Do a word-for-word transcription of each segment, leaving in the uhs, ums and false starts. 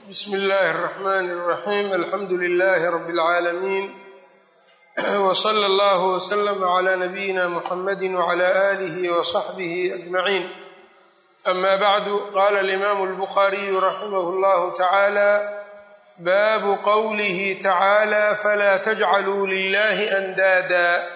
بسم الله الرحمن الرحيم الحمد لله رب العالمين وصلى الله وسلم على نبينا محمد وعلى آله وصحبه أجمعين أما بعد قال الإمام البخاري رحمه الله تعالى باب قوله تعالى فلا تجعلوا لله أندادا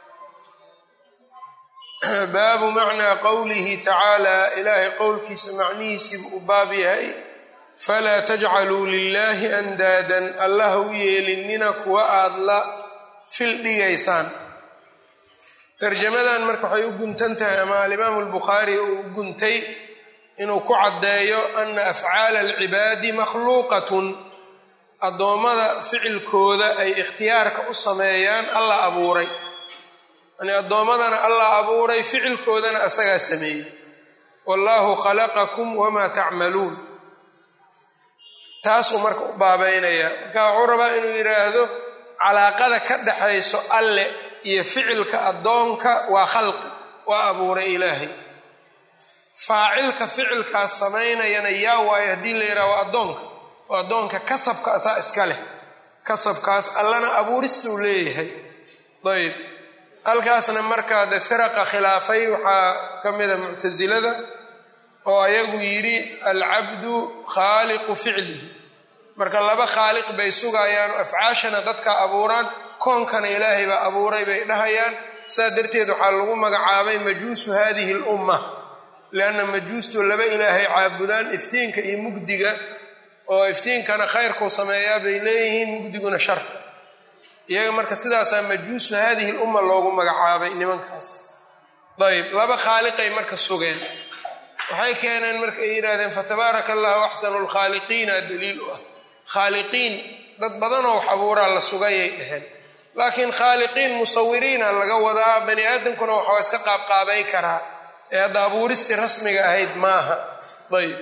baabu macnaa qowlihi tacaalaa ilaahay qowlkiisa macnihiisii u baab yahay falaa tajcaluu lilaahi andaadan allah u yeelinina kuwa aad la fil dhigaysaan. tarjamadan marka waxay u guntan tahay ama alimaamu albukhaari uu u guntay inuu ku caddeeyo ana afcaala alcibaadi makhluuqatun, addoommada ficilkooda ay ikhtiyaarka u sameeyaan alla abuuray, yani addoommadana allah abuuray ficilkoodana asagaa sameeyey. wallaahu khalaqakum wamaa tacmaluun, taasuu marka u baabeynaya. marka wuxuu rabaa inuu yidhaahdo calaaqada ka dhaxayso alle iyo ficilka addoonka waa khalqi, waa abuuray ilaahay. faacilka ficilkaas samaynayana yaa waayo haddii la yidhaha waa addoonka, oo addoonka kasabka asaa iska leh, kasabkaas allana abuuristuu leeyahay. ayb halkaasna markaa de firaqa khilaafay waxaa ka mida muctasilada oo ayagu yidhi alcabdu khaaliqu ficlihi, marka laba khaaliq bay sugayaan, afcaashana dadka abuuraan, koonkana ilaahay baa abuuray bay dhahayaan. saas darteed waxaa lagu magacaabay majuusu hadihi lumma, lianna majuustu laba ilaahay caabudaan, iftiinka iyo mugdiga, oo iftiinkana khayrkuu sameeyaa bay leeyihiin, mugdiguna sharta. iyaga marka sidaasaa majuusu haadihi lumma loogu magacaabay nimankaas. ayb laba khaaliqay marka sugeen, waxay keeneen marka ay yidhahdeen fatabaaraka allahu axsanu lkhaaliqiina daliil u ah. khaaliqiin dad badanoo wax abuuraa la sugayay dheheen, laakiin khaaliqiin musawiriina laga wadaa, bani aadamkuna waxaa iska qaabqaabay karaa, ee hadda abuuristii rasmiga ahayd maaha. ayb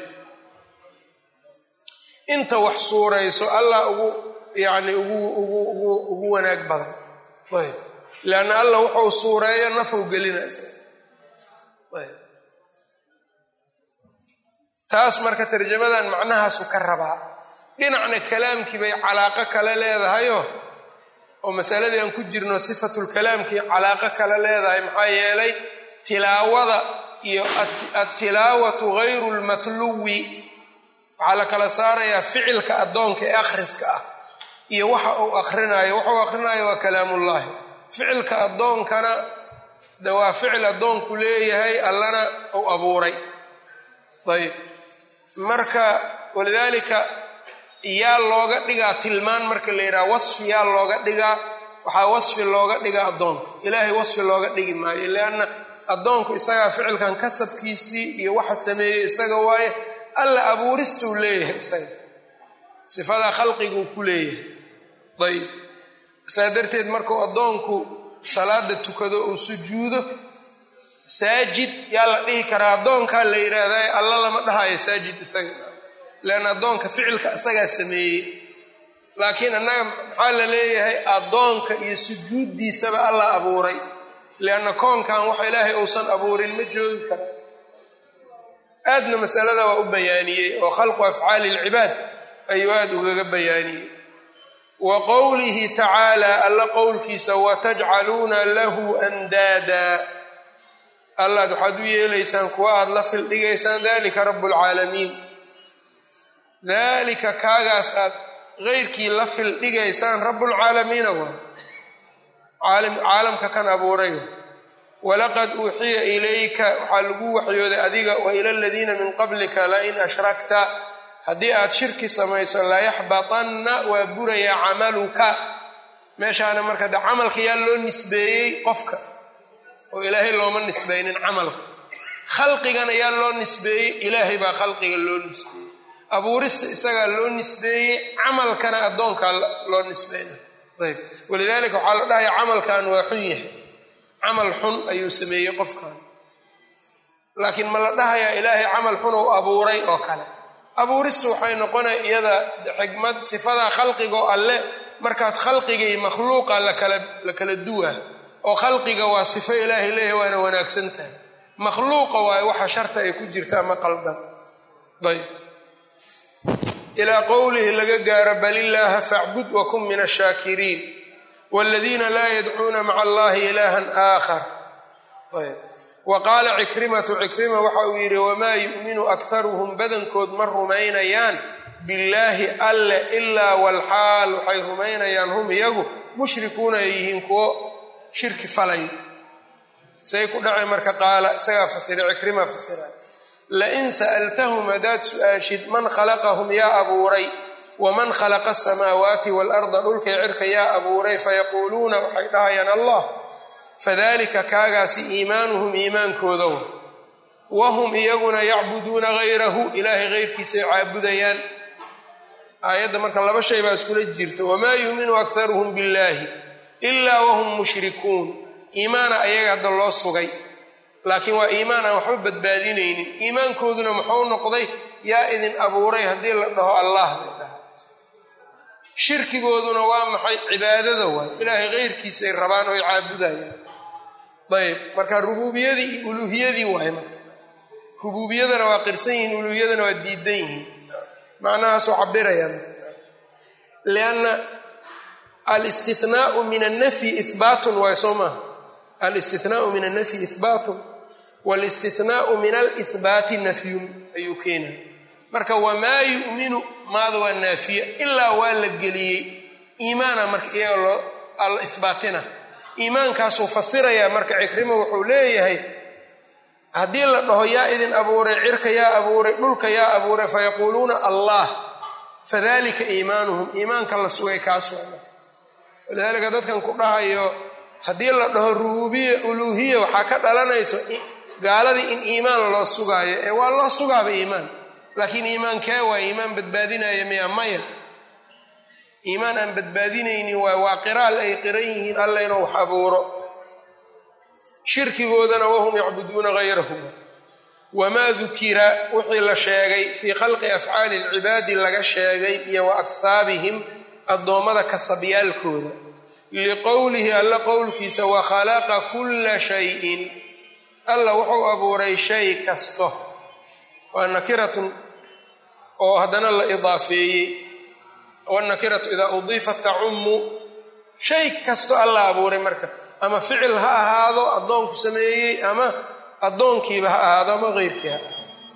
inta wax suurayso allah ugu yani ugu wanaag badan. ayb leanna allah wuxuu suureeyo nafuu gelinaysa. ayb taas marka tarjamadan macnahaasu ka rabaa. dhinacna kalaamkii bay calaaqo kale leedahayo oo masaladii aan ku jirno sifatulkalaamkii calaaqo kale leedahay. maxaa yeelay tilaawada iyo attilaawatu gayru lmatluwi waxaa la kala saarayaa ficilka addoonka ee akhriska ah iyo waxa uu akrinaayo. waxa uu akrinaayo waa kalaamullaahi. ficilka addoonkana de waa ficil addoonku leeyahay, allana uu abuuray. ayb marka walidaalika yaa looga dhigaa tilmaan, marka la yidhaha wasfi yaa looga dhigaa, waxaa wasfi looga dhigaa addoonka. ilaahay wasfi looga dhigi maayo, lianna addoonku isagaa ficilkan kasabkiisii iyo waxa sameeyey isaga waaye, alla abuuristuu leeyahay isaga, sifadaa khalqiguu ku leeyahay. ayb saa darteed markuu addoonku salaada tukado uu sujuudo, saajid yaa la dhihi karaa, addoonkaa la yidhaahdaa, alla lama dhahayo saajid isaga, leanna addoonka ficilka isagaa sameeyey. laakiin annaga maxaa la leeyahay addoonka iyo sujuuddiisaba alla abuuray, lianna koonkan waxa ilaahay uusan abuurin ma joogi kara. aadna masalada waa u bayaaniyey oo khalqu afcaali ilcibaad ayuu aada ugaga bayaaniyey. wa qowlihi tacaalaa alla qowlkiisa watajcaluuna lahu andaada, allaad waxaad u yeelaysaan kuwa aad la fildhigaysaan, dalika rabbulcaalamiin, daalika kaagaas aad keyrkii la fildhigaysaan rabbulcaalamiina waa caalamka kan abuurayo. walaqad uuxiya ilayka waxaa lagu waxyooday adiga wa ila aladiina min qablika lain ashrakta, haddii aad shirki samayso layaxbatanna waa burayaa camaluka. meeshaana marka de camalka yaa loo nisbeeyey qofka, oo ilaahay looma nisbaynin camalka. khalqigana yaa loo nisbeeyey, ilaahay baa khalqiga loo nisbeeyey. abuurista isagaa loo nisbeeyey, camalkana addoonkaa loo nisbeyna. ayb walidaalika waxaa la dhahaya camalkan waa xun yahay, camal xun ayuu sameeyey qofkan. laakiin ma la dhahayaa ilaahay camal xun uu abuuray oo kale. abuuristu waxay noqonaya iyada xikmad, sifadaa khalqigoo alle, markaas khalqiga iyo makhluuqa lakala la kala duwaa, oo khalqiga waa sifo ilaahay leeyahay waana wanaagsan tahay, makhluuqa waayo waxa sharta ay ku jirtaa ma qaldan. ayb ilaa qowlihi laga gaaro bal illaaha facbud wakun min ashaakiriin waaladiina laa yadcuuna maca allahi ilaahan aakhar. ayb wa qaala cikrimatu cikrima waxa uu yidhi wamaa yu'minu akharuhum badankood ma rumaynayaan billaahi alle ilaa walxaal waxay rumaynayaan hum iyagu mushrikuuna ay yihiin kuwo shirki falay. say ku dhacay marka qaala isagaa fasira cikrima fasira lain sa'altahum haddaad su-aashid man khalaqahum yaa abuuray waman khalaqa asamaawaati waalarda dhulkay cirka yaa abuuray fayaquuluuna waxay dhahayaan allah fadalika kaagaasi iimaanuhum iimaankoodow wahum iyaguna yacbuduuna hayrahu ilaahay hayrkiisay caabudayaan. aayadda marka laba shay baa iskula jirta wamaa yuuminu akharuhum billaahi ilaa wahum mushrikuun. iimaana ayaga hadda loo sugay laakiin waa iimaan aan waxba badbaadinaynin. iimaankooduna muxuu noqday yaa idin abuuray haddii la dhaho allah la dhaha. shirkigooduna waa maxay? cibaadada waay ilaahay hayrkiisay rabaan oo ay caabudayaan. ayb marka rubuubiyadii iyo uluuhiyadii waay marka rubuubiyadana waa qirsan yihiin uluuhiyadana waa diidan yihiin macnahaasoo cabirayaan lianna alistinaau min annafyi ihbaatun waay soo maha alistinaau min annafyi ihbaatun waalistinaau min alihbaati nafyun ayuu keenay. marka wamaa yu'minu maada waa naafiya ilaa waa la geliyey iimaana marka iyaga loo alla ihbaatina iimaankaasuu fasirayaa. marka cikrima wuxuu leeyahay haddii la dhaho yaa idin abuuray cirka yaa abuuray dhulka yaa abuuray fayaquuluuna allah fadalika iimaanuhum iimaanka la sugay kaas waa. walidaalika dadkan ku dhahayo haddii la dhaho rubuubiya uluuhiya waxaa ka dhalanayso gaaladii in iimaan loo sugaayo ee waa loo sugaaba iimaan laakiin iimaankee waa iimaan badbaadinaya miya maya. iimaan aan badbaadinaynin waay waa qiraal ay qiran yihiin alla inuu wax abuuro. shirkigoodana wahum yacbuduuna hayrahu wamaa dukira wixii la sheegay fii khalqi afcaali alcibaadi laga sheegay iyo wa aksaabihim addoommada kasabyaalkooda liqowlihi alla qowlkiisa wa khalaqa kulla shayin alla wuxuu abuuray shay kasto waa nakiratun oo haddana la idaafeeyey wanakiratu idaa udiifat tacummu shay kasto alla abuuray marka ama ficil ha ahaado addoonku sameeyey ama addoonkiiba ha ahaado ama keyrkii ha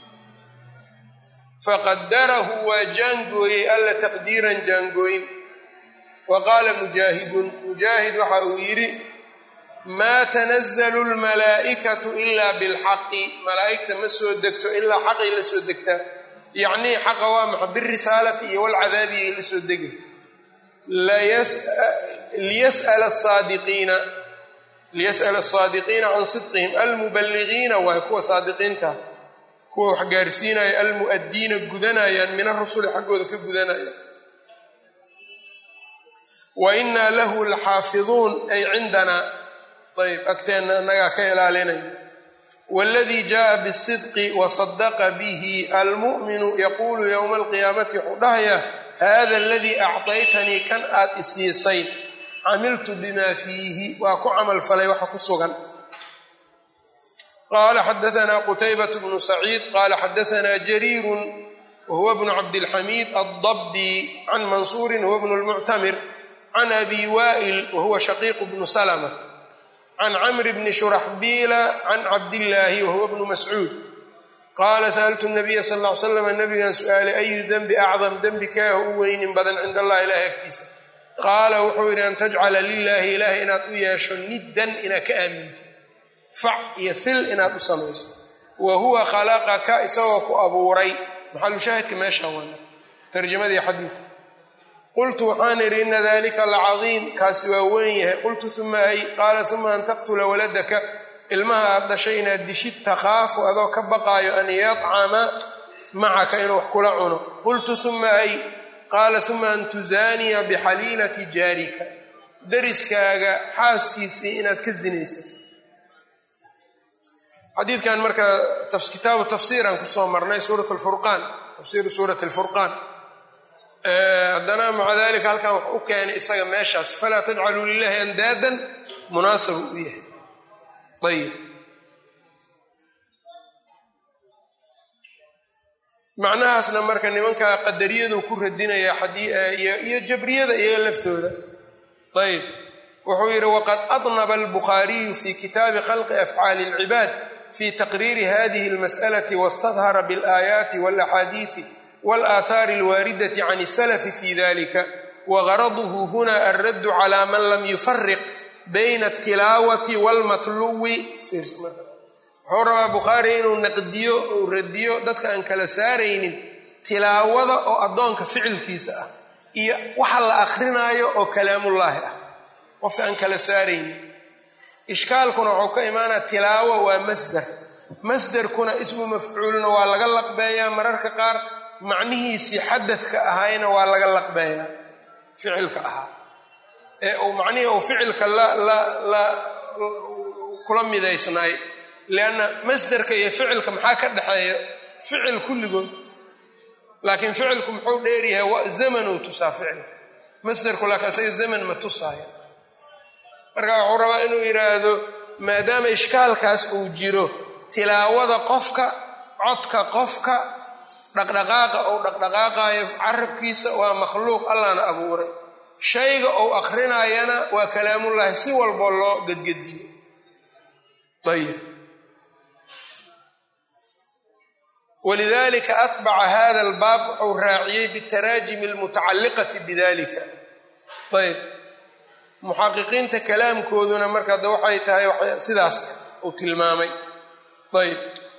faqadarahu waa jaangooyey alla taqdiiran jaangooyn. wa qaala mujaahidun mujaahid waxa uu yidhi maa tanazalu lmalaa'ikatu ilaa bilxaqi malaa'igta ma soo degto ilaa xaqay la soo degtaa yacnii xaqa waa maxa birisaalati iyo walcadaabiay la soo degay liyas'ala asaadiqiina liyas'ala asaadiqiina can sidqihim almuballigiina waay kuwa saadiqiinta kuwa wax gaarsiinaya almu'addiina gudanayaan min arusuli xaggooda ka gudanayaan. wa innaa lahu laxaafiduun ay cindanaa ayb agteenna annagaa ka ilaalinay. waladii jaaa bisidqi wasadaqa bihi almu'minu yaquulu yowma alqiyaamati wuxuu dhahayaa hada aladii acdaytanii kan aad isiisay camiltu bimaa fiihi waa ku camal falay waxa ku sugan. qaala xadaanaa qutaybatu bnu saciid qaala xadaanaa jariirun wahuwa bnu cabdilxamiid addabbi can mansuurin huwa bnu lmuctamir can abi waa'il wahuwa shaqiiqu bnu salma can camr bni shuraxbiila can cabdillaahi wahuwa bnu mascuud qaala sa'altu nabiya sal ll ly slam nabigaan su-aalay ayu dembi acdam dembi kaaha u weynin badan cinda allahi ilaahi agtiisa qaala wuxuu yidhi an tajcala lilaahi ilaahay inaad u yeesho niddan inaad ka aaminto fac iyo fil inaad u samayso wa huwa khalaqaka isagoo ku abuuray maxalushaahidka meesha wana tarjamadii xadiidka. qultu waxaan idhi ina dalika lacadiim kaasi waa weyn yahay. qultu uma ay qaala uma an taqtula waladaka ilmaha aad dhashay inaad dishid takhaafu adoo ka baqaayo an yadcama macaka inuu wax kula cuno. qultu uma ay qaala uma an tuzaaniya bixaliilati jaarika dariskaaga xaaskiisii inaad ka zinaysato. xadiidkan marka kitaabu tafsiiraan kusoo marnay suurat lfurqaan tafsiiru suurati alfurqaan haddana maca dalika halkan wax u keenay isaga meeshaas falaa tajcaluu lilahi andaadan munaasabu u yahay. ayib macnahaasna marka nimanka qadariyadu ku radinaya iyo jabriyada iyaga laftooda. ayb wuxuu yidhi waqad adnaba albukhaariyu fi kitaabi khalqi afcaali اlcibaad fi taqriiri hadihi اlmas'alati wastadhara biاlaayaati wاlaxaadiidi wاlaahaari اlwaaridati can الsalafi fi dalika wagaraduhu huna alraddu cala man lam yufariq bayna altilaawati wاlmatluwi. wuxuu rabaa bukhaari inuu naqdiyo uu radiyo dadka aan kala saaraynin tilaawada oo addoonka ficilkiisa ah iyo waxa la akrinaayo oo kalaamullaahi ah, qofka aan kala saaraynin. ishkaalkuna wuxuu ka imaanaa tilaawo waa masdar, masdarkuna ismu mafcuulna waa laga laqbeeyaa, mararka qaar macnihiisii xadadka ahaayna waa laga laqbeeyaa ficilka ahaa ee uu macnihii uu ficilka la kula midaysnaay. lianna masdarka iyo ficilka maxaa ka dhexeeya? ficil kulligood, laakiin ficilku muxuu dheeryahay waa zamanuu tusaa ficilka, masdarku laakiin asaga zaman ma tusaayo. marka wuxuu rabaa inuu yidhaahdo maadaama ishkaalkaas uu jiro, tilaawada qofka, codka qofka, dhaqdhaqaaqa uu dhaqdhaqaaqaayo carabkiisa waa makhluuq, allahna abuuray. shayga uu akrinaayana waa kalaamullaahi, si walboo loo gedgediyo. ayb walidalika atbaca hada albaab wuxuu raaciyey bitaraajimi almutacalliqati bidalika. ayb muxaqiqiinta kalaamkooduna marka da waxay tahay sidaas uu tilmaamay. ayb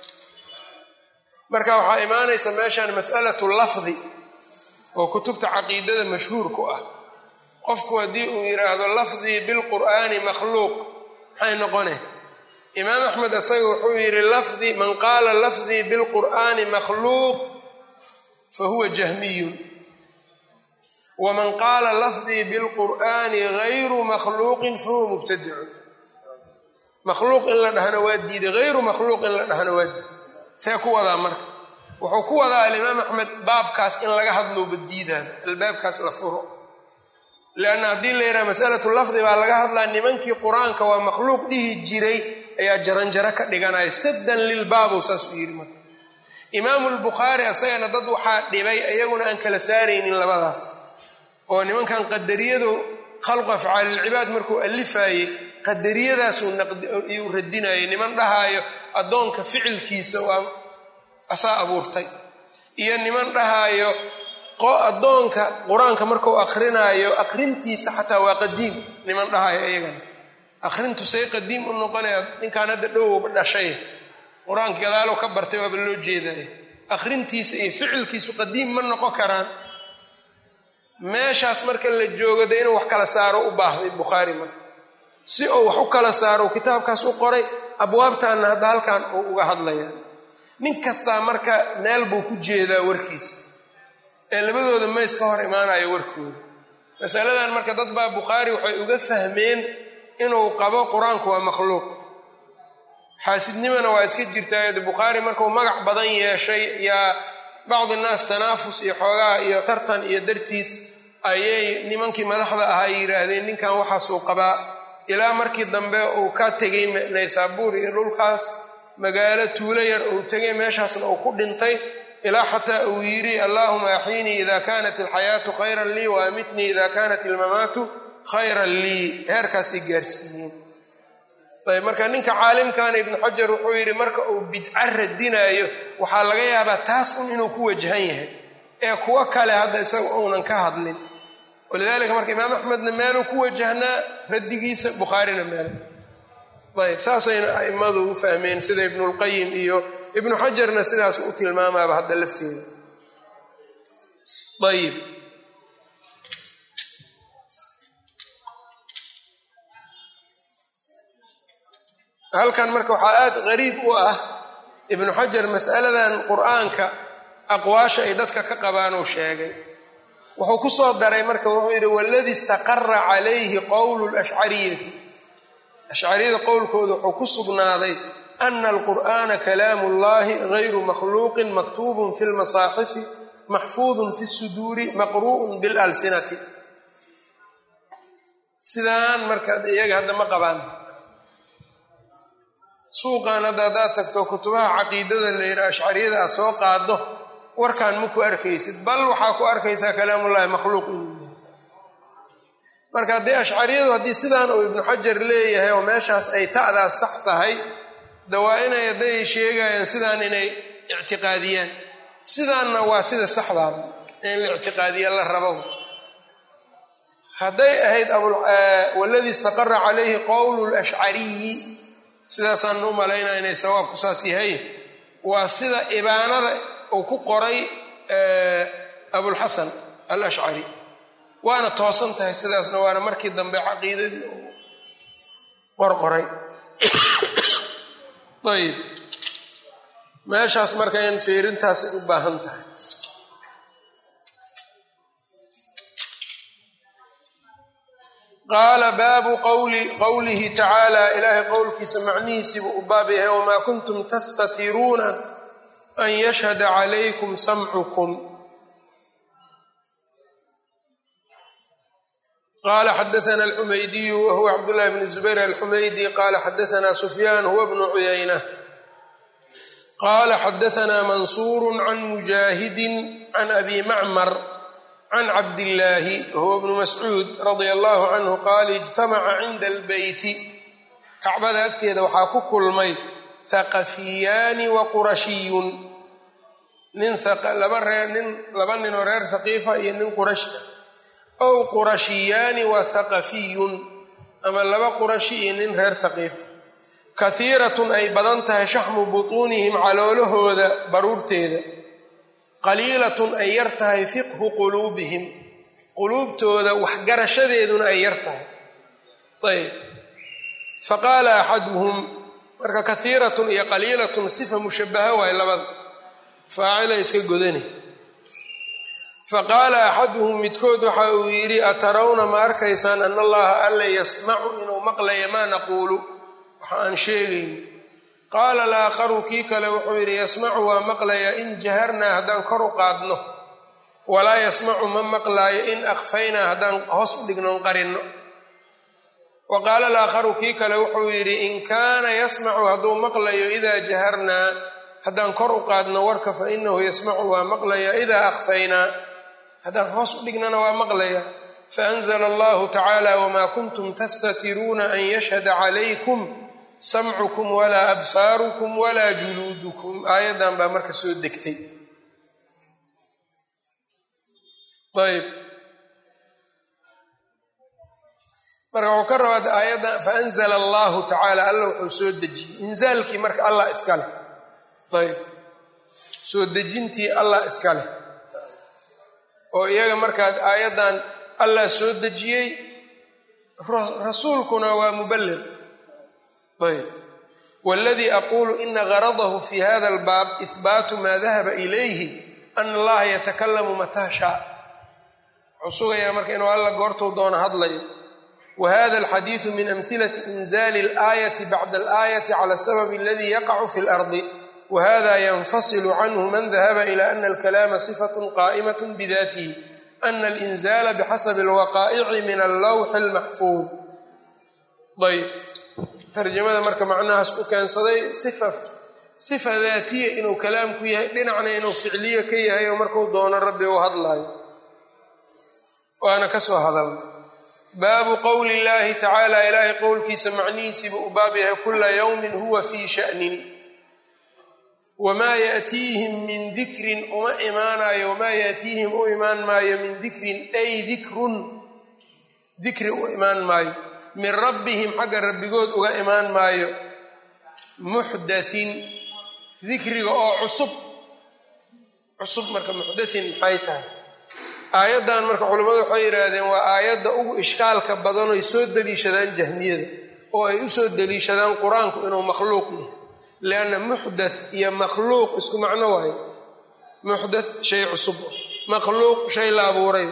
marka waxaa imaanaysa meeshaan mas'alatu lafdi oo kutubta caqiidada mashhuur ku ah. qofku haddii uu yidhaahdo lafdii bilqur'aani makhluuq maxay noqone? imaam axmed isaga wuxuu yidhi lafdi man qaala lafdii bilqur'aani makhluuq fahuwa jahmiyun, waman qaala lafdii bilqur'aani gayru makhluuqin fahuwa mubtadicun. makhluuq in la dhahana waa diiday, hayru makhluuq in la dhahana waa diiday. see ku wadaa marka? wuxuu ku wadaa alimaam axmed baabkaas in laga hadlooba diidaan, albaabkaas la furo. lianna haddii la yidhaha masalatu lafdi baa laga hadlaa, nimankii qur-aanka waa makhluuq dhihi jiray ayaa jaranjaro ka dhiganaya, saddan lilbaabu saas u yidhi. marka imaamu lbukhaari asagana dad waxaa dhibay iyaguna aan kala saaraynin labadaas, oo nimankan qadariyadu khalqu afcaalilcibaad markuu alifaayey qadariyadaasuu radinayay. niman dhahaayo addoonka ficilkiisa waa asaa abuurtay, iyo niman dhahaayo addoonka qur-aanka markuu akrinaayo akrintiisa xataa waa qadiim, niman dhahaayo iyagana akrintu say qadiim u noqonaya? ninkaan hadda dhowba dhashay qur-aanka gadaalow ka bartay waaba loo jeedaya, akrintiisa iyo ficilkiisu qadiim ma noqon karaan. meeshaas marka la joogo de inuu wax kala saaro u baahday bukhaari. marka si uu wax u kala saaro kitaabkaas u qoray, abwaabtaana hadda halkan uu uga hadlaya. nin kastaa marka meel buu ku jeedaa warkiisa, ee labadooda ma iska hor imaanayo warkooda. masaladan marka dad baa bukhaari waxay uga fahmeen inuu qabo qur-aanku waa makhluuq. xaasidnimana waa iska jirtaa. bukhaari markuu magac badan yeeshay yaa bacdi naas tanaafus iyo xoogaa iyo tartan iyo dartiis ayay nimankii madaxda ahaa yidhaahdeen ninkan waxaasuu qabaa, ilaa markii dambe uu ka tegay naysaabuur iyo dhulkaas magaalo tuulo yar uu tegay, meeshaasna uu ku dhintay, ilaa xataa uu yidhi allaahuma axiinii ida kanat alxayaatu khayran lii wa amitnii ida kanat ilmamaatu khayran lii. heerkaasay gaarsiiyeen. ayb marka ninka caalimkana ibnu xajar wuxuu yidhi marka uu bidca radinaayo waxaa laga yaabaa taas un inuu ku wajahan yahay, ee kuwo kale hadda isaga uunan ka hadlin. walidaalika marka imaam axmedna meeluu ku wajahnaa radigiisa, bukhaarina meel. ayb saasayna a'immadu u fahmeen, sida ibnulqayim iyo ibnu xajarna sidaas u tilmaamaaba hadda lafteeda. ayib halkan marka waxaa aad qariib u ah ibnu xajar mas'aladan qur'aanka aqwaasha ay dadka ka qabaanuu sheegay. wuxuu ku soo daray marka wuxuu yidhi waladii istaqara calayhi qowlu lashcariyati, ashcariyada qowlkooda wuxuu ku sugnaaday ana alqur'aana kalaamu llahi gayru makhluuqin maktuubun fi lmasaaxifi maxfuudun fi suduuri maqru'un bilalsinati. sidaan marka iyaga hadda ma qabaan. suuqan hadda haddaad tagto kutubaha caqiidada la yidhaha ashcariyada aad soo qaado warkaan ma ku arkaysid bal waxaa ku arkaysaa kalaamullaahi makhluuq inuu yahay marka haddii ashcariyadu haddii sidaan uu ibnu xajar leeyahay oo meeshaas ay ta'daas sax tahay da waa inay hadday sheegayaan sidaan inay ictiqaadiyaan sidaanna waa sida saxdaa in la ictiqaadiya la rabo hadday ahayd waladii istaqara calayhi qowlu lashcariyi sidaasaan u malaynaa inay sawaabku saas yahay waa sida ibaanada uu ku qoray abulxasan alashcari waana toosan tahay sidaasna waana markii dambe caqiidadii uu qorqoray ayib meeshaas marka in fiirintaasay u baahan tahay qaala baabu qowlihi tacaala ilaahay qowlkiisa macnihiisiibuu u baab yahay wamaa kuntum tastatiruuna an yashhada calaykum samcukum qala xadaana alxumaydiyu wahuwa cabdullahi bn zubayr alxumaydi qala xadaana sufyaan huwa bnu cuyayna qala xadaana mansuuru can mujaahidin can abi macmar can cabdillaahi wahuwa bnu mascuud radia allahu canhu qaala ijtamaca cinda albeyti kacbada agteeda waxaa ku kulmay thaqafiyaani wa qurashiyun nin laba nin oo reer thaqiifa iyo nin qurashi ow qurashiyaani wa thaqafiyun ama laba qurashi iyo nin reer thaqiifa kahiiratun ay badan tahay shaxmu butuunihim caloolahooda baruurteeda qaliilatun ay yar tahay fiqhu quluubihim quluubtooda waxgarashadeeduna ay yar tahay ayb faqaala axaduhum marka kahiiratun iyo qaliilatun sifa mushabaha waay labada faacila iska godani faqaala axaduhum midkood waxa uu yidhi atarawna ma arkaysaan ana allaha alla yasmacu inuu maqlaya maa naquulu waxa aan sheegayn qaala alaakharu kii kale wuxuu yidhi yasmacu waa maqlaya in jaharnaa haddaan kor u qaadno walaa yasmacu ma maqlaayo in akhfaynaa haddaan hoos u dhignon qarinno wa qaala alaakharu kii kale wuxuu yidhi in kaana yasmacu hadduu maqlayo idaa jaharnaa haddaan kor u qaadno warka fa inahu yasmacu waa maqlaya idaa akhfaynaa haddaan hoos u dhignana waa maqlaya faanzla allahu tacaala wamaa kuntum tastatiruuna an yashhada calaykum samcukum walaa absaarukum walaa juluudukum aayaddan baa marka soo degtay ayb marka wuxuu ka rabaa aayadda faanzla allahu tacaala alla wuxuu soo dejiyey inzaalkii marka allah iska leh ayb soo dejintii allah iska leh oo iyaga markaad aayaddan allah soo dejiyey rasuulkuna waa muballiq ayb waladii aquulu ina garadahu fi hada albaab ihbaatu maa dahaba ilayhi ana allaha yatakalamu mataa shaa wuxuu sugayaa marka inuu alla goortuu doono hadlayo wa hada alxadiidu min amhilati inzali alaayati bacda alaayati cala asababi aladi yaqacu fi lardi whada ynfasilu canhu man dahaba ila ana alkalaama sifat qa'imat bidatihi ana alinzala bixasabi alwaqaa'ici min allawxi almaxfuud ayb tarjamada marka macnahaas u keensaday sifa daatiya inuu kalaamku yahay dhinacna inuu ficliye ka yahay oo markuu doono rabbi uu hadlaayo waana ka soo hadalna baabu qowli illahi tacaala ilaahay qowlkiisa macnihiisiiba u baab yahay kula yawmin huwa fii sha'nin wamaa yaatiihim min dikrin uma imaanayo wamaa yaatiihim u imaan maayo min dikrin ay dikrun dikri u imaan maayo min rabbihim xagga rabbigood uga imaan maayo muxdathin dikriga oo cusub cusub marka muxdathin maxay tahay aayaddan marka culimmadu waxay yidhaahdeen waa aayadda ugu ishkaalka badan oy soo deliishadaan jahmiyada oo ay u soo deliishadaan qur-aanku inuu makhluuq yahay lianna muxdath iyo makhluuq isku macno waayo muxdath shay cusub makhluuq shay la abuuray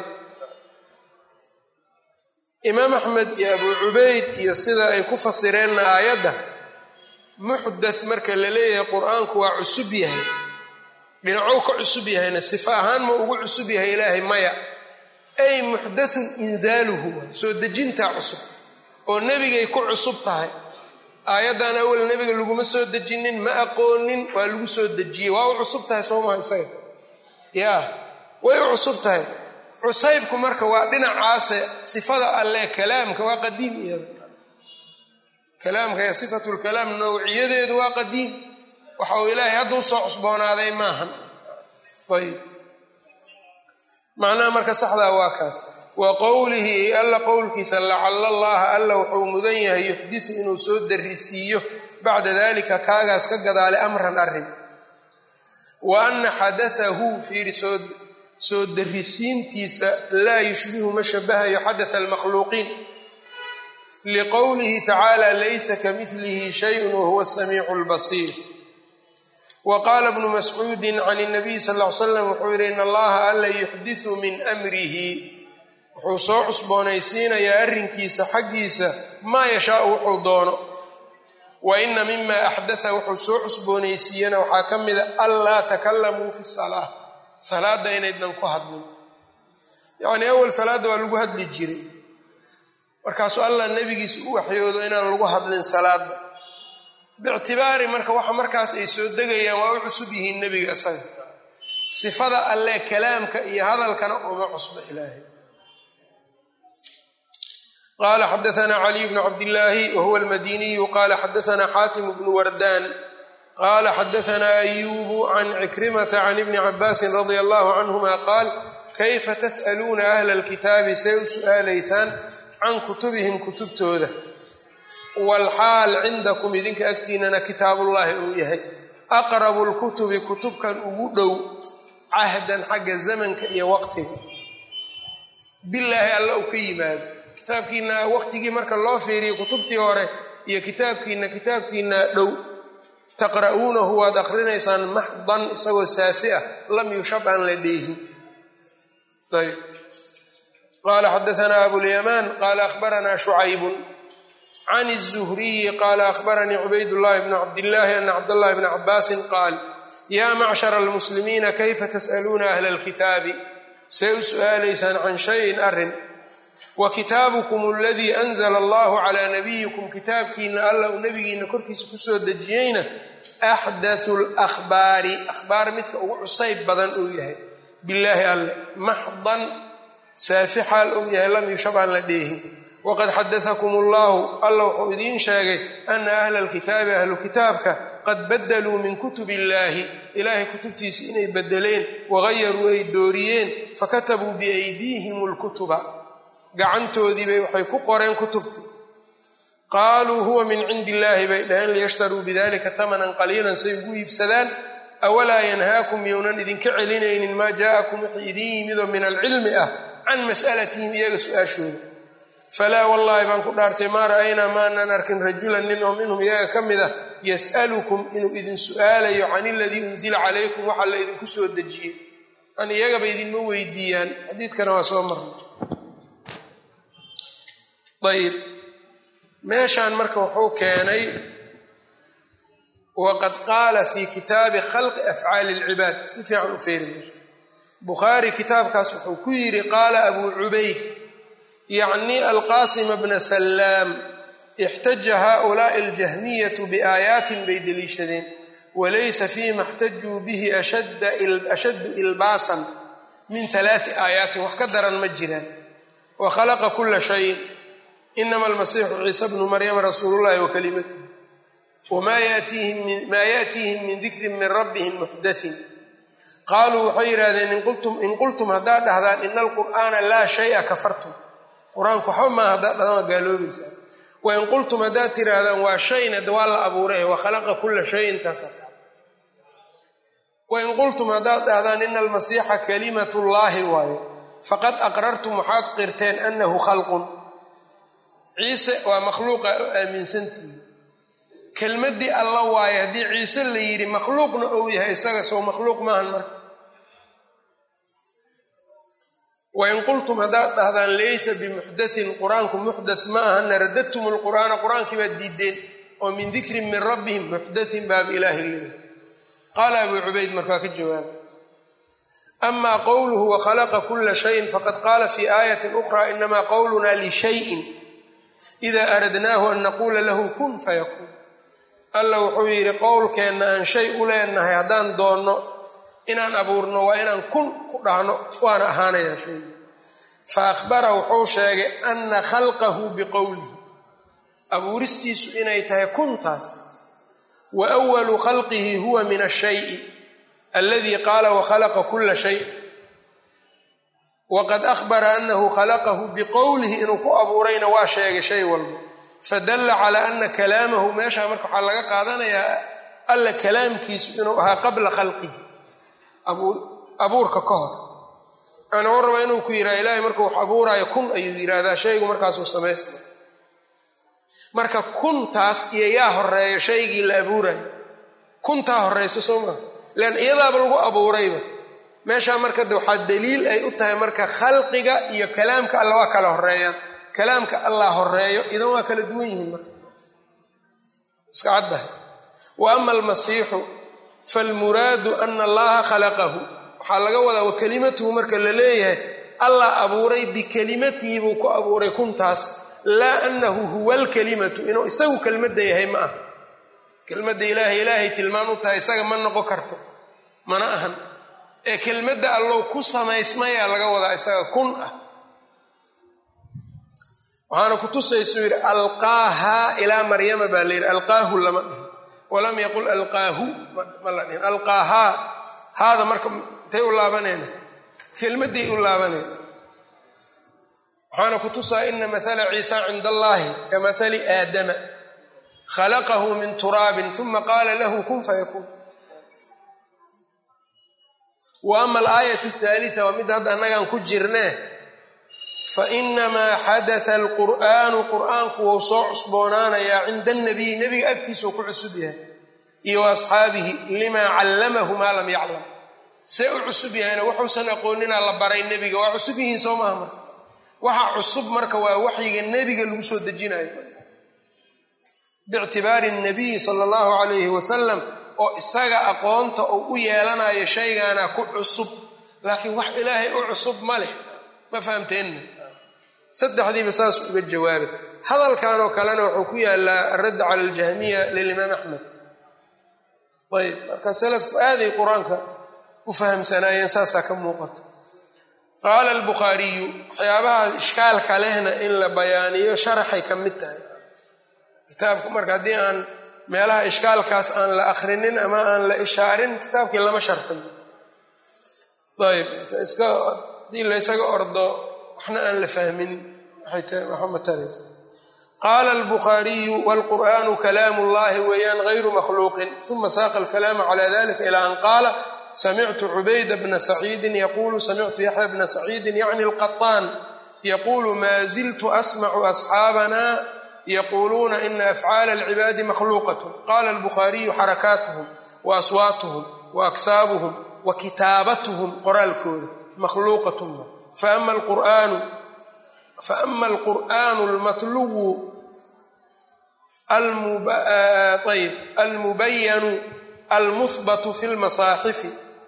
imaam axmed iyo abuu cubayd iyo sida ay ku fasireenna aayadda muxdath marka la leeyahay qur-aanku waa cusub yahay dhinacow ka cusub yahayna sifa ahaan ma ugu cusub yahay ilaahay maya ay muxdathun inzaaluhu soo dejintaa cusub oo nebigay ku cusub tahay aayaddan awal nebiga laguma soo dejinin ma aqoonin waa lagu soo dejiyey waa u cusub tahay soo maha isaga yaa way u cusub tahay. cusaybku marka waa dhinacaase sifada alle kalaamka waa qadiim iyada kalaamka ya sifatul kalaam nawciyadeedu waa qadiim waxa uu ilaahay hadduu soo cusboonaaday maahan. ayb macnaha marka saxdaa waa kaas. wa qowlihi alla qowlkiisa lacala allaha alla wuxuu mudan yahay yuxdisu inuu soo darisiiyo bacda dalika kaagaas ka gadaale amran arrin. wa ana xadatahu fiiri soo soo darisiintiisa laa yushbihu ma shabahayo xadatha almakhluuqiin liqowlihi tacaala laysa kamidlihi shayun wahuwa asamiicu albasiir. wa qaala bnu mascuudin can nabiy sal ll ly slam wuxuu yidhi in allaha alla yuxdisu min amrihi wuxuu soo cusboonaysiinayaa arrinkiisa xaggiisa maa yashaau wuxuu doono. wa ina mima axdatha wuxuu soo cusboonaysiiyana waxaa ka mida anlaa takalamuu fi salaa salaada inaydnan ku hadlin. yacnii awal salaadda waa lagu hadli jiray markaasuu allah nebigiisa u waxyoodo inaan lagu hadlin salaada biictibaari marka waxa markaas ay soo degayaan waa u cusub yihiin nebiga isaga. sifada alle kalaamka iyo hadalkana uma cusba ilaahay. qaala xadaثna caliy bnu cabdillaahi wahuwa almadiniyu qaala xadaثna xaatim bnu wardaan qaala xadaثna ayubu can cikrimata can ibni cabaasin radia allahu canhuma qaal kayfa tas'aluuna ahla alkitaabi say u su'aalaysaan can kutubihim kutubtooda walxaal cindakum idinka agtiinana kitaabullaahi uu yahay aqrabu lkutubi kutubkan ugu dhow cahdan xagga zamanka iyo waqtiga bilaahi alla uu ka yimaado. kitaabkiina waqtigii marka loo fiiriyo kutubtii hore iyo kitaabkiina kitaabkiina dhow taqra'uunahu waad aqrinaysaan maxdan isagoo saafi ah lam yushab aan la dheehin. ayb qaala xadaثna abulyamaan qaala akhbaranaa shucaybun can الzuhriyi qaala akhbaranii cubaydullahi bnu cabdillaahi ana cabdallahi bna cabaasin qaal yaa macshara almuslimiina kayfa tas'aluuna ahla alkitaabi say u su'aalaysaan can shayin arrin wa kitaabukum aladii anzala allahu calaa nabiyikum kitaabkiina alla uu nebigiina korkiisa kusoo dejiyeyna axdathu lakhbaari akhbaar midka ugu cusayb badan uu yahay bilaahi alle maxdan saafi xaal uu yahay lam yushab aan la dheehin. waqad xadaakum allahu alla wuxuu idiin sheegay ana ahla alkitaabi ahlu kitaabka qad badaluu min kutub illaahi ilaahay kutubtiisa inay bedeleen wagayaruu ay dooriyeen fakatabuu biaydiihim lkutuba gacantoodiibay waxay ku qoreen kutubtii qaaluu huwa min cindi illaahi bay dhaheen liyashtaruu bidalika tamanan qaliilan say ugu iibsadaan awalaa yanhaakum yownan idinka celinaynin maa jaa'akum wixii idin yimidoo min alcilmi ah can mas'alatihim iyaga su-aashooda. falaa wallaahi baan ku dhaartay maa ra'aynaa ma anaan arkin rajulan nin oo minhum iyaga ka mid ah yas'alukum inuu idin su'aalayo can iladii unzila calaykum waxa la idinku soo dejiyey an iyagaba idinma weydiiyaan. xadiidkana waa soo marnay. ayb meeshaan marka wuxuu keenay waqad qaala fii kitaabi khalqi afcaali اlcibaad si fiican u feeri meesha bukhaari kitaabkaas wuxuu ku yidhi qaala abuu cubayd yacni alqaasima bna salaam ixtaja haؤulaaءi اljahmiyatu biaayaatin bay deliishadeen walaysa fiima اxtajuu bihi ashaddu ilbaasan min ثalaaثi aayaatin wax ka daran ma jiraan. wakhalaqa kula shayin inama almasiixu ciisa bnu maryama rasuulu llahi wa kalimatuh wamaa yaأtiihim min dikrin min rabbihim muxdathin. qaaluu waxay yidhahdeen in qultum haddaad dhahdaan ina alqur'aana laa shaya kafartum qur-aanku waxba maa haddaad dhahdaan waa gaaloobaysaa. wain qultum haddaad tidhaahdaan waa shayna de waa la abuuray wakhalaqa kula shayin taasata. wain qultum haddaad dhahdaan ina almasiixa kalimatu llaahi waayo faqad aqrartum waxaad qirteen annahu khalqun ciise waa makhluuqa aaminsantihi kelmaddii alla waaye haddii ciise la yidhi makhluuqna ou yahay isaga sow makhluuq maahan marka. wain qultum haddaad dhahdaan laysa bimuxdathin qur-aanku muxdath ma ahana radadtum lqur'aana qur-aankii baad diideen oo min dikrin min rabbihim muxdathin baab ilaahi leeyahy. qaala abuu cubayd markaa ka jawaabay ama qowluhu wakhalaqa kula shayin faqad qaala fii aayatin ukhraa inamaa qowluna lishayin ida aradnaahu an naquula lahu kun fayakuun. alla wuxuu yidhi qowlkeenna aan shay u leenahay haddaan doonno inaan abuurno waa inaan kun ku dhahno waana ahaanayaa shayga fa akhbara wuxuu sheegay ana khalqahu biqowlihi abuuristiisu inay tahay kuntaas wa awalu khalqihi huwa min ashayi alladii qaala wakhalaqa kula shay waqad akhbara anahu khalaqahu biqowlihi inuu ku abuurayna waa sheegay shay walba fadalla calaa ana kalaamahu meeshaa marka waxaa laga qaadanayaa alla kalaamkiisu inuu ahaa qabla khalqihi abuurka ka hor yani u raba inuu ku yidhaha ilaahay markuu wax abuuraayo kun ayuu yidhaahdaa shaygu markaasuu samaystay marka kuntaas iyo yaa horeeyo shaygii la abuurayo kuntaa horeyso soo maa lean iyadaaba lagu abuurayba meeshaa marka de waxaa daliil ay u tahay marka khalqiga iyo kalaamka alla waa kala horeeyaan kalaamka allah horeeyo idan waa kala duwan yihiin marka iska caddahay wa ama almasiixu falmuraadu ana allaha khalaqahu waxaa laga wadaa wa kelimatuhu marka la leeyahay allah abuuray bikelimatihi buu ku abuuray kuntaas laa anahu huwa alkalimatu inuu isagu kelmadda yahay ma aha kelmadda ilaahay ilaahay tilmaan u tahay isaga ma noqon karto mana ahan ee kelmadda allow ku samaysmayaa laga wadaa isaga kun ah waxaana ku tusaysuu yidhi alqaahaa ilaa maryama baa la yidhi alqaahu lama dhihin walam yaqul alqaahu ma la dhihin alqaahaa haada marka intay u laabanayna kelmadday u laabanayna waxaana ku tusaa ina mahala ciisa cinda allaahi ka mahali aadama khalaqahu min turaabin uma qaala lahu kun fayakuun wa ama alaayatu ahaalita waa mid hadda annagaan ku jirnee fainamaa xadatha alqur'aanu qur'aanku wou soo cusboonaanayaa cinda anabiy nebiga agtiisuu ku cusub yahay iyo wa asxaabihi limaa callamahu maa lam yaclam see u cusub yahayna wuxuusan aqooninaa la baray nebiga waa cusub yihiin soo maaha marka waxa cusub marka waa waxyiga nebiga lagu soo dejinayo biictibaari nabiyi sala allahu calayhi wasalam oo isaga aqoonta uu u yeelanayo shaygaana ku cusub laakiin wax ilaahay u cusub ma leh ma fahamteenna saddexdiiba saas uga jawaabay hadalkan oo kalena wuxuu ku yaalaa aradd cala aljahmiya lilimaam axmed ayb marka salafku aaday qur-aanka u fahamsanaayeen saasaa ka muuqato qaala albukhaariyu waxyaabaha ishkaalka lehna in la bayaaniyo sharaxay ka mid tahay kitaabku marka haddii aan meelaha ishkaalkaas aan la akhrinin ama aan la ishaarin kitaabkii lama sharxin ayb iska haddii la ysaga ordo waxna aan la fahmin waxay tahay waxa mataraysa qaala albukhaariyu waalqur'aanu kalaamu llahi weeyaan gayru makhluuqin uma saaqa alkalaama cala dalika ila an qaala samictu cubayda bna saciidin yaquulu samictu yaxya bna saciidin yacni alqaطaan yaquulu maa ziltu asmacu asxaabana yaquuluuna ina afcaala alcibaadi makhluuqatun qaala albukhaariyu xarakaatuhum wa aswaatuhum wa aksaabuhum wa kitaabatuhum qoraalkooda makhluuqatun faama alqur'aanu faama alqur'aanu almatluwu ayb almubayanu almuhbatu fi lmasaaxifi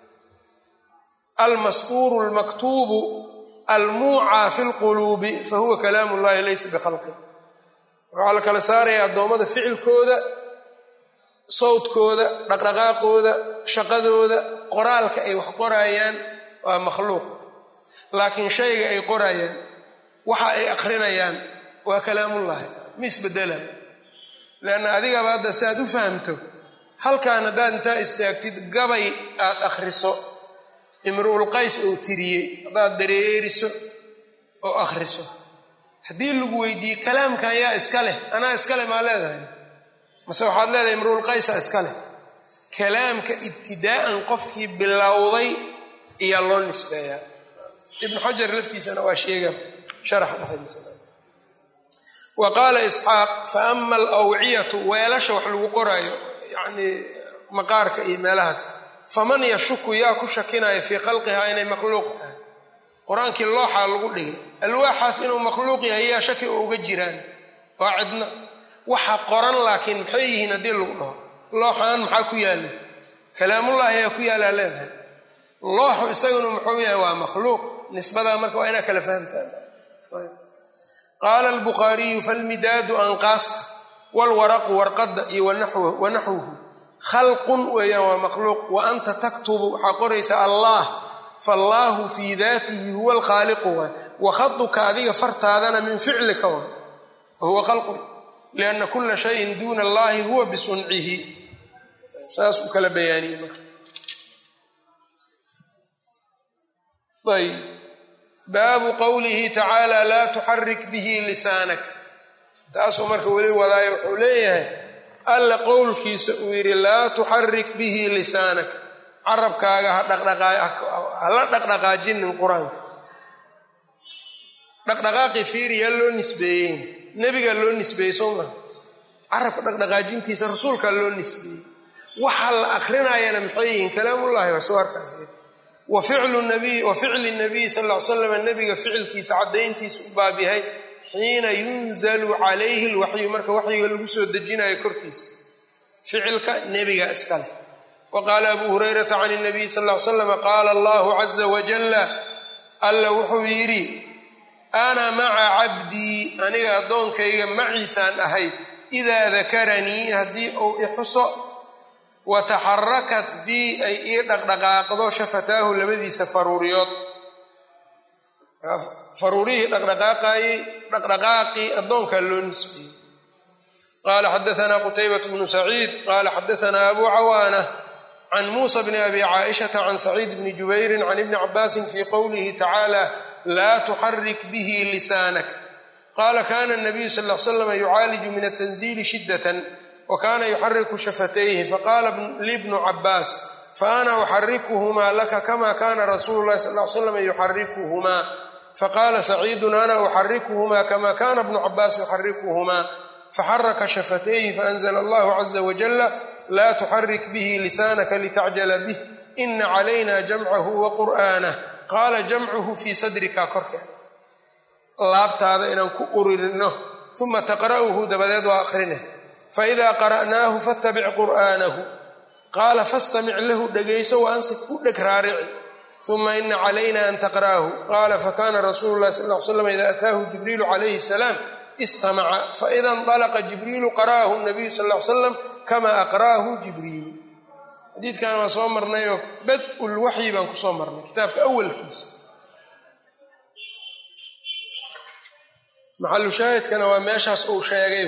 almasquuru almaktuubu almuucaa fi lquluubi fahuwa kalaamu llahi laysa bikhalqin waxaa la kala saaraya addoommada ficilkooda sawdkooda dhaqdhaqaaqooda shaqadooda qoraalka ay wax qoraayaan waa makhluuq laakiin shayga ay qorayaan waxa ay akrinayaan waa kalaamullaahi ma isbedelayo leanna adigaba hadda si aad u fahamto halkaan haddaad intaa istaagtid gabay aad akhriso imru'ul qays oo tiriyey haddaad dareeriso oo akhriso haddii lagu weydiiyey kalaamkan yaa iska leh anaa iska leh maa leedahay mase waxaad leedahay imru'ul qaysa iska leh kalaamka ibtidaa'an qofkii bilowday iyaa loo nisbeeyaa ibnu xajar laftiisana waa sheega sharaxa dhexdiisa wa qaala isxaaq fa ama alawciyatu weelasha wax lagu qoraayo yacnii maqaarka iyo meelahaas faman yashuku yaa ku shakinaya fii khalqihaa inay makhluuq tahay qur-aankii looxaa lagu dhigay alwaaxaas inuu makhluuq yahay yaa shaki oo uga jiraan waa cidna waxa qoran laakiin maxay yihiin haddii lagu dhaho looxaan maxaa ku yaalla kalaamullaahi yaa ku yaallaa leedahay looxu isaguna muxuu yahay waa makhluuq nisbadaa marka waa inaa kala fahamtaan qaala albukhaariyu falmidaadu anqaasta walwaraqu warqadda iyo wanaxwuhu khalqun weeyaan waa makhluuq wa anta taktubu waxaa qoraysa allah faallaahu fii daatihi huwa alkhaaliqu waay wa khaduka adiga fartaadana min ficlika waay wahuwa khalqun lianna kula shayin duuna allahi huwa bisuncihi saas u kala bayaaniyey marka ayb baabu qowlihi tacaala laa tuxarik bihi lisaanak taasuu marka weli wadaayo wuxuu leeyahay alla qowlkiisa uu yidhi laa tuxarik bihi lisaanak carabkaaga hala dhaqdhaqaajinin qur-aanka dhaqdhaqaaqi fiiriyaa loo nisbeeyeyn nebigaa loo nisbeeyey soo maa carabka dhaqdhaqaajintiisa rasuulkaa loo nisbeeyey waxaa la akrinayana maxay yihiin kalaamullahi waa soo arkaas wa ficlu nabiy wa ficli nabiy sal ll ly slam nebiga ficilkiisa caddayntiisa u baab yahay xiina yunzalu calayhi lwaxyu marka waxyiga lagu soo dejinayo korkiisa ficilka nebiga iskale wa qaala abu hurayrata can nabiy sal ll ly slam qaala allahu caza wajalla alla wuxuu yidhi ana maca cabdii aniga addoonkayga maciisaan ahay idaa dakaranii haddii uu ixuso wataxarakat bii ay ii dhaqdhaqaaqdo shafataahu labadiisa faruuriyood faruurihii dhaqdhaqaaqayey dhaqdhaqaaqii addoonkaa loo nisbiyey qaala xadaanaa qutaybat bnu saciid qaala xadaanaa abu cawaana can muusa bni abi caaishata can saciid bni jubayrin can ibni cabaasin fii qowlihi tacaala laa tuxarik bihi lisaanak qaala kana nabiyu sal l slam yucaaliju min atanziili shiddatan wakaana yuxariku shafatayhi faqaala li bnu cabaas faana uxarikuhumaa laka kama kana rasuulu lahi sal l slam yuxarikuhumaa faqaala saciidun ana uxarikuhumaa kama kana bnu cabaas yuxarikuhumaa faxaraka shafatayhi faanzla allahu caza wajala laa tuxarik bihi lisaanaka litacjala bih ina calayna jamcahu wa qur'aanah qaala jamcuhu fii sadrika korkeeda laabtaada inaan ku uririno uma taqra'uhu dabadeed waa akhrine faida qara'naahu fattabic qur'aanahu qaala fastamic lahu dhegayso wa ansit u dheg raarici uma ina calayna an taqra'ahu qaala fakana rasuulu lahi sal l slam ida ataahu jibriilu calayhi salaam istamaca faida ndalaqa jibriilu qara'ahu nabiyu sal l slam kama aqra'ahu jibriilu xadiidkan waa soo marnayoo bad-ul waxyi baan kusoo marnay kitaabka awalkiisa maxalu shaahidkana waa meeshaas uu sheegay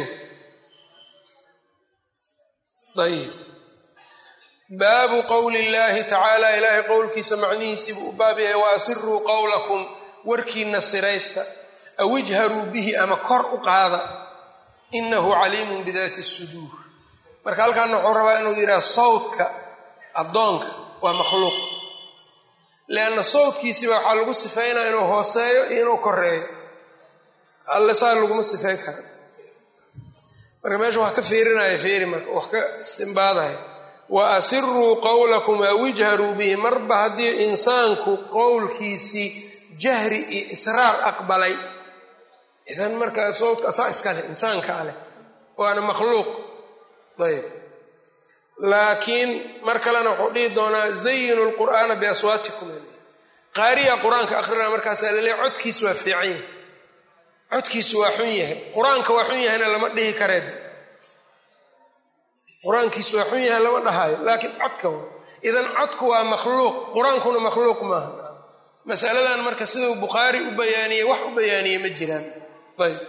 ayb baabu qowli llaahi tacaala ilaahay qowlkiisa macnihiisii buu u baab yahay wa asiruu qowlakum warkiina siraysta aw ijharuu bihi ama kor u qaada inahu caliimun bidaati suduur marka halkaana wuxuu rabaa inuu yidhaha sawdka addoonka waa makhluuq lianna sawdkiisiiba waxaa lagu sifaynaya inuu hooseeyo iyo inuu koreeyo alle saa laguma sifayn kara marka meesha wax ka fiirinaya fiiri marka wax ka istimbaadaya wa asiruu qowlakum aw ijharuu bihi marba haddii insaanku qowlkiisii jahri iyo israar aqbalay idan markaa sawdka asaa iskale insaanka aleh waana makhluuq ayb laakiin mar kalena wuxuu dhihi doonaa zayinu lqur'aana biaswaatikum qaariya qur-aanka akhrina markaasaa laleeya codkiisu waa fiican yahay codkiisu waa xun yahay qur-aanka waa xun yahayna lama dhihi kareed qur-aankiisu waa xun yahay lama dhahaayo laakiin codka waa idan codku waa makhluuq qur-aankuna makhluuq maaha masaladan marka siduu bukhaari u bayaaniyey wax u bayaaniyey ma jiraan ayb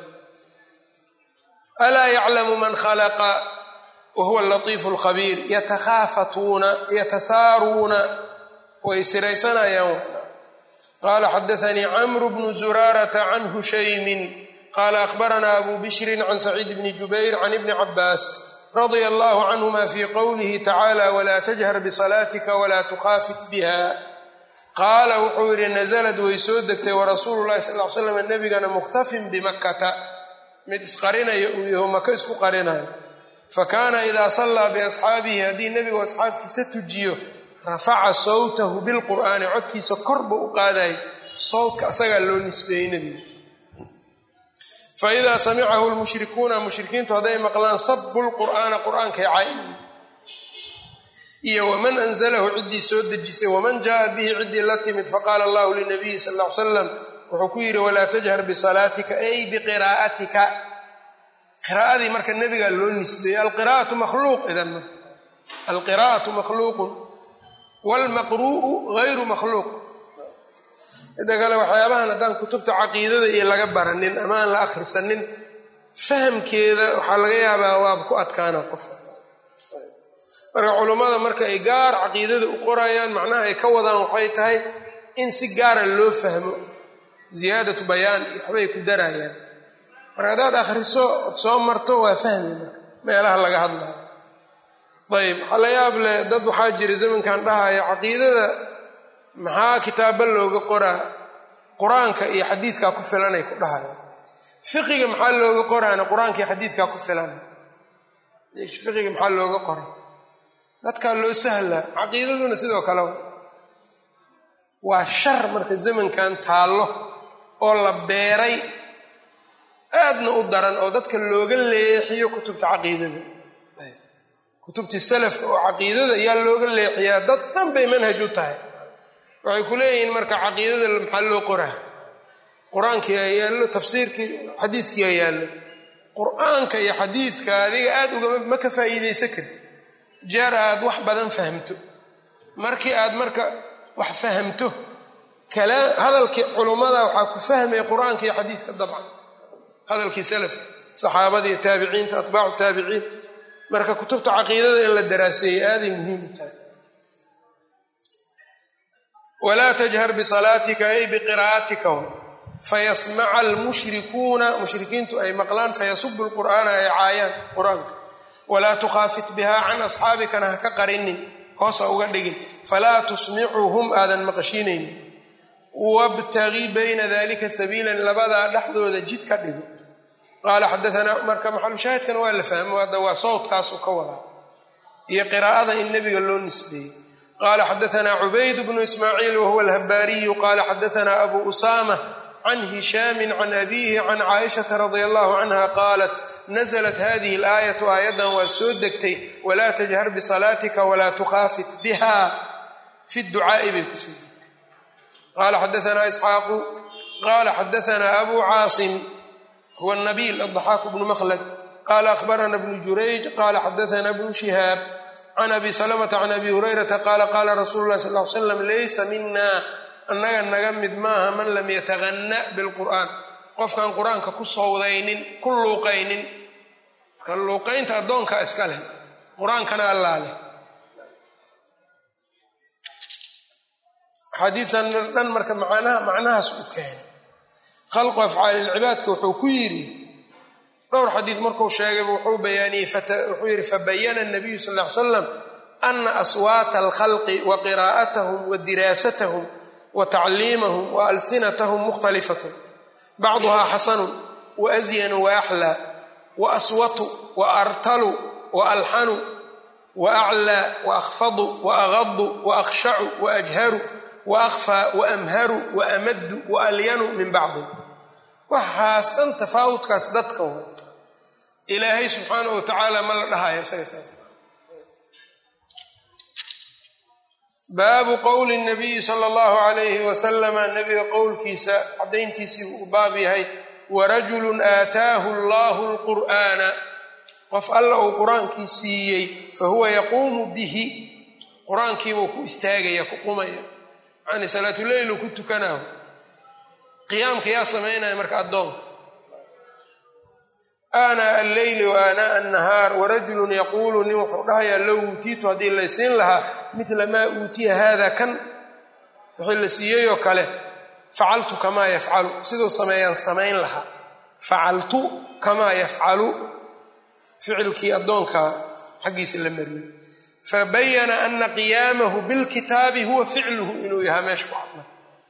alaa yaclamu man khalaqa wahuwa alatiifu alkhabiir yatakhaafatuuna yatasaaruuna way siraysanayaan qaala xadaanii camru bnu zuraarata can hushaymin qaala akhbaranaa abu bishrin can saciid bni jubayr can ibni cabaas radia allahu canhuma fii qowlihi tacaala walaa tajhar bisalaatika walaa tukhaafit biha qaala wuxuu yidhi nasalad way soo degtay warasuulu llahi sal l slam nebigana mukhtafin bimakkata mid isqarinaya uu yaho maka isku qarinayo fakaana idaa sallaa biasxaabihi haddii nebigu asxaabtiisa tujiyo rafaca sawtahu bilqur'aani codkiisa korba u qaadayay sawtka asagaa loo nisbeeyey nebiga faidaa samicahu lmushrikuuna mushrikiintu hadday maqlaan sabu lqur'aana qur'aankay caynay iyo waman anzalahu ciddii soo dejisay waman jaaa bihi ciddii la timid faqaala allahu linabiyi sal l salam wuxuu ku yidhi walaa tajhar bisalaatika ay biqiraa'atika qiraa'adii marka nebigaa loo nisbeeyey alqiraa'atu makhluuq idan marka alqiraa'atu makhluuqun waalmaqru'u gayru makhluuq. midda kale waxyaabahan haddaan kutubta caqiidada iyo laga baranin ama aan la akhrisanin fahamkeeda waxaa laga yaabaa waaba ku adkaana qofka. marka culummada marka ay gaar caqiidada u qorayaan macnaha ay ka wadaan waxay tahay in si gaara loo fahmo, ziyaadatu bayaan iyo waxbay ku darayaan. marka haddaad akhriso od soo marto waa fahmi marka meelaha laga hadlayo. ayb waxaa la yaab leh dad waxaa jira zamankan dhahaya caqiidada maxaa kitaaba looga qoraa, qur-aanka iyo xadiidkaa ku filanay ku dhahaya. fiqiga maxaa looga qoraana qur-aanka iyo xadiidkaa ku filan. fiqiga maxaa looga qoray? dadkaa loo sahlaa. caqiidaduna sidoo kale waa shar marka zamankan taallo oo la beeray aadna u daran oo dadka looga leexiyo kutubta caqiidada. kutubtii salafka oo caqiidada ayaa looga leexiyaa. dad dhan bay manhaj u tahay. waxay ku leeyihiin marka caqiidada maxaa loo qoraa? qur-aankii aa yaallo, tafsiirkii xadiidkii aa yaallo. qur-aanka iyo xadiidka adiga aad ugama ma ka faa'iidaysan karti jeer aad wax badan fahamto. markii aad marka wax fahamto hadalkii culummada waxaa ku fahmaya qur-aanka iyo xadiidka dabcan, hadalkii salafka, saxaabadii, taabiciinta, atbaacu taabiciin. marka kutubta caqiidada in la daraaseeyey aaday muhiim u tahay. walaa tajhar bisalaatika ay biqiraa'atika fayasmaca almushrikuuna, mushrikiintu ay maqlaan, fayasubu lqur'aana ay caayaan qur-aanka. walaa tukhaafit bihaa can asxaabikana ha ka qarinin, hoosa uga dhigin. falaa tusmicuhum aadan maqashiinaynin. wabtagi bayna dalika sabiilan, labadaa dhexdooda jid ka dhigo. qaala xadaanaa, marka maxalushaahidkana waa la fahmo, hadda waa sawdkaasu ka wadaa iyo qiraa'ada in nebiga loo nisbeeyey. qaala xadaanaa cubayd bnu ismaaciil wahuwa alhabaariyu qaala xadaanaa abu usaama can hishaamin can abiihi can caaishata radia allahu canha qaalat naزlat hadihi alaayatu, aayaddan waa soo degtay walaa tajhar bisalaatika walaa tukhaafit biha fi ducaa'i bay kusoo degtay. qaala xadaanaa isxaaqu qaala xadaanaa abu caasim huwa nabiil addaxaaku bnu makhlad qaala akhbarana bnu jurayj qaala xadaanaa bnu shihaab can abi salamata can abi hurayrata qaala qaala rasuulu lahi sal l slam laysa mina, annaga naga mid maaha man lam yataganna bilqur'aan, qofkaan qur-aanka ku sawdaynin, ku luuqaynin. marka luuqaynta addoonka iska leh, qur-aankana allaa leh. xadiidan dhan marka macnaha macnahaas u keenay. khalqu afcaalilcibaadka wuxuu ku yidhi dhowr xadiid markuu sheegayba wuxuu bayaaniyey wuxuu yidhi fabayana nabiyu sal ly slam ana aswaata alkhalqi wa qiraa'atahum wa diraasatahum wa tacliimahum wa alsinatahum mukhtalifatun bacduhaa xasanun wa asyanu wa axlaa wa aswatu wa artalu wa alxanu wa aclaa wa akhfadu wa agadu wa akhshacu wa ajharu wa akhfaa wa amharu wa amaddu wa alyanu min bacdin. waxaas dhan tafaawudkaas dadka wa ilaahay subxaanahu wa tacaala ma la dhahayo isaga saas. baabu qowli nabiyi sala allahu calayhi wasalama, nabiga qowlkiisa caddayntiisii uu baab yahay. warajulun aataahu allahu alqur'aana, qof alla uu qur-aankii siiyey, fahuwa yaquumu bihi, qur-aankiibuu ku istaagaya, ku qumaya. yani salaatuleylu ku tukanaahu. qiyaamka yaa samaynaya marka addoonka. aanaa alleyli wa aanaa annahaar. warajulun yaquulu, nin wuxuu dhahayaa low uutiitu haddii laysiin lahaa midla maa uutiya haada kan wixii la siiyeyoo kale, facaltu kamaa yafcalu, siduu sameeyaan samayn lahaa. facaltu kamaa yafcalu, ficilkii addoonka xaggiisa la mariyey. fabayana ana qiyaamahu bilkitaabi huwa ficluhu, inuu yahaa meesha ku cadna.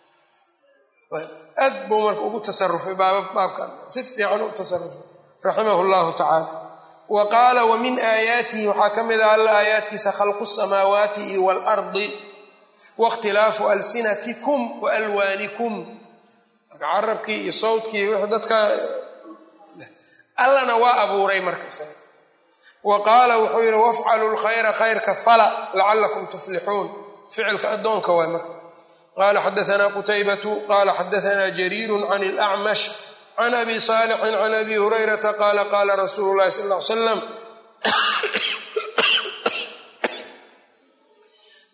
aad buu marka ugu tasarufay baabkan, si fiican u tasarufay raximahu llahu tacaala. wa qaala wa min aayaatihi, waxaa ka mid ah alla aayaadkiisa khalqu samaawaati waalardi waاkhtilaafu alsinatikum wa alwaanikum. marka carabkii iyo sawdkii w dadka allana waa abuuray markasa. wa qaala wuxuu yidhi wafcalu lkhayra khayrka fala lacalakum tuflixuun, ficilka addoonka waay marka. qaala xadaanaa qutaybatu qaala xadaanaa jariiru can ilacmash can abi saalixin can abi hurayrata qaala qaala rasuulu llahi sal ly slam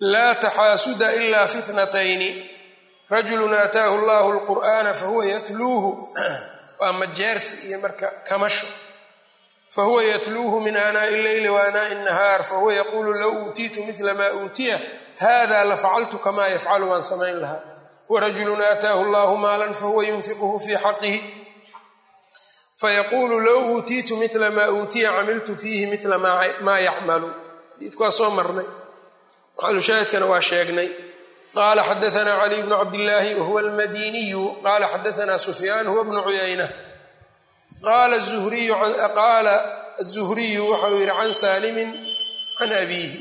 laa taxaasuda ila fi ithnatayni rajulun aataahu allahu alqur'aana fahuwa yatluuhu waa majeersi iyo marka kamasho fahuwa yatluuhu min aanaa'i illeyli wa aanaa'i innahaar fahuwa yaquulu low uutiitu midla maa uutiya hada lafacaltu kamaa yafcalu waan samayn lahaa warajulun aataahu allahu maalan fahuwa yunfiquhu fii xaqihi fayaquulu low uutiitu midla maa uutiya camiltu fiihi midla maa yacmalu xadiidku waa soo marnay maxalushaahidkana waa sheegnay qaala xadaanaa caliy bnu cabdillaahi wahuwa almadiniyu qaala xadaanaa sufyaan huwa bnu cuyayna qaala azuhriyu waxau yihi can saalimin can abiihi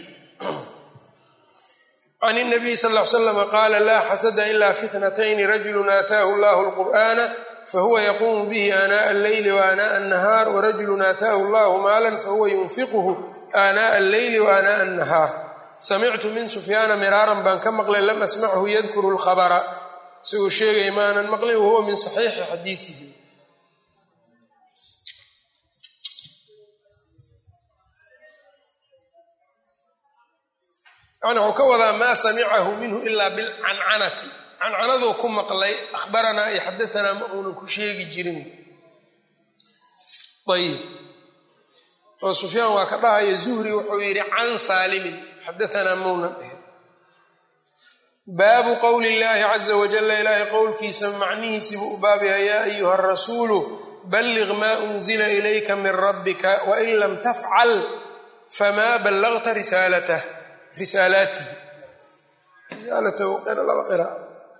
can الnabiy sal ll ly slam qaala laa xasada ila fi ithnatayni rajulun aataahu allahu alqur'aana fahuwa yaquumu bihi aanaaءa alleyli waanaaءa الnahaar warajulun aataahu allahu maalan fahuwa yunfiquhu aanaaءa alleyli waanaaءa الnahaar samictu min sufyaana miraaran baan ka maqlay lam asmachu yadkuru اlkhabra isagoo sheegaya maanan maqlin wahuwa min saxiixi xadiidihi yani wuxuu ka wadaa maa samicahu minhu ilaa bilcancanati cancanaduu ku maqlay akhbaranaa iyo xadaanaa ma uunan ku sheegi jirin ayib oo sufyaan waa ka dhahaya zuhri wuxuu yidhi can saalimin xadaanaa maunan dheh baabu qowli illaahi caza wajalla ilaahay qowlkiisa macnihiisiibuu u baabaya yaa ayuha arasuulu balliq maa unzila ilayka min rabbika wain lam tafcal famaa ballagta risaalatah risaalaatihi risaalatahu laba qira'a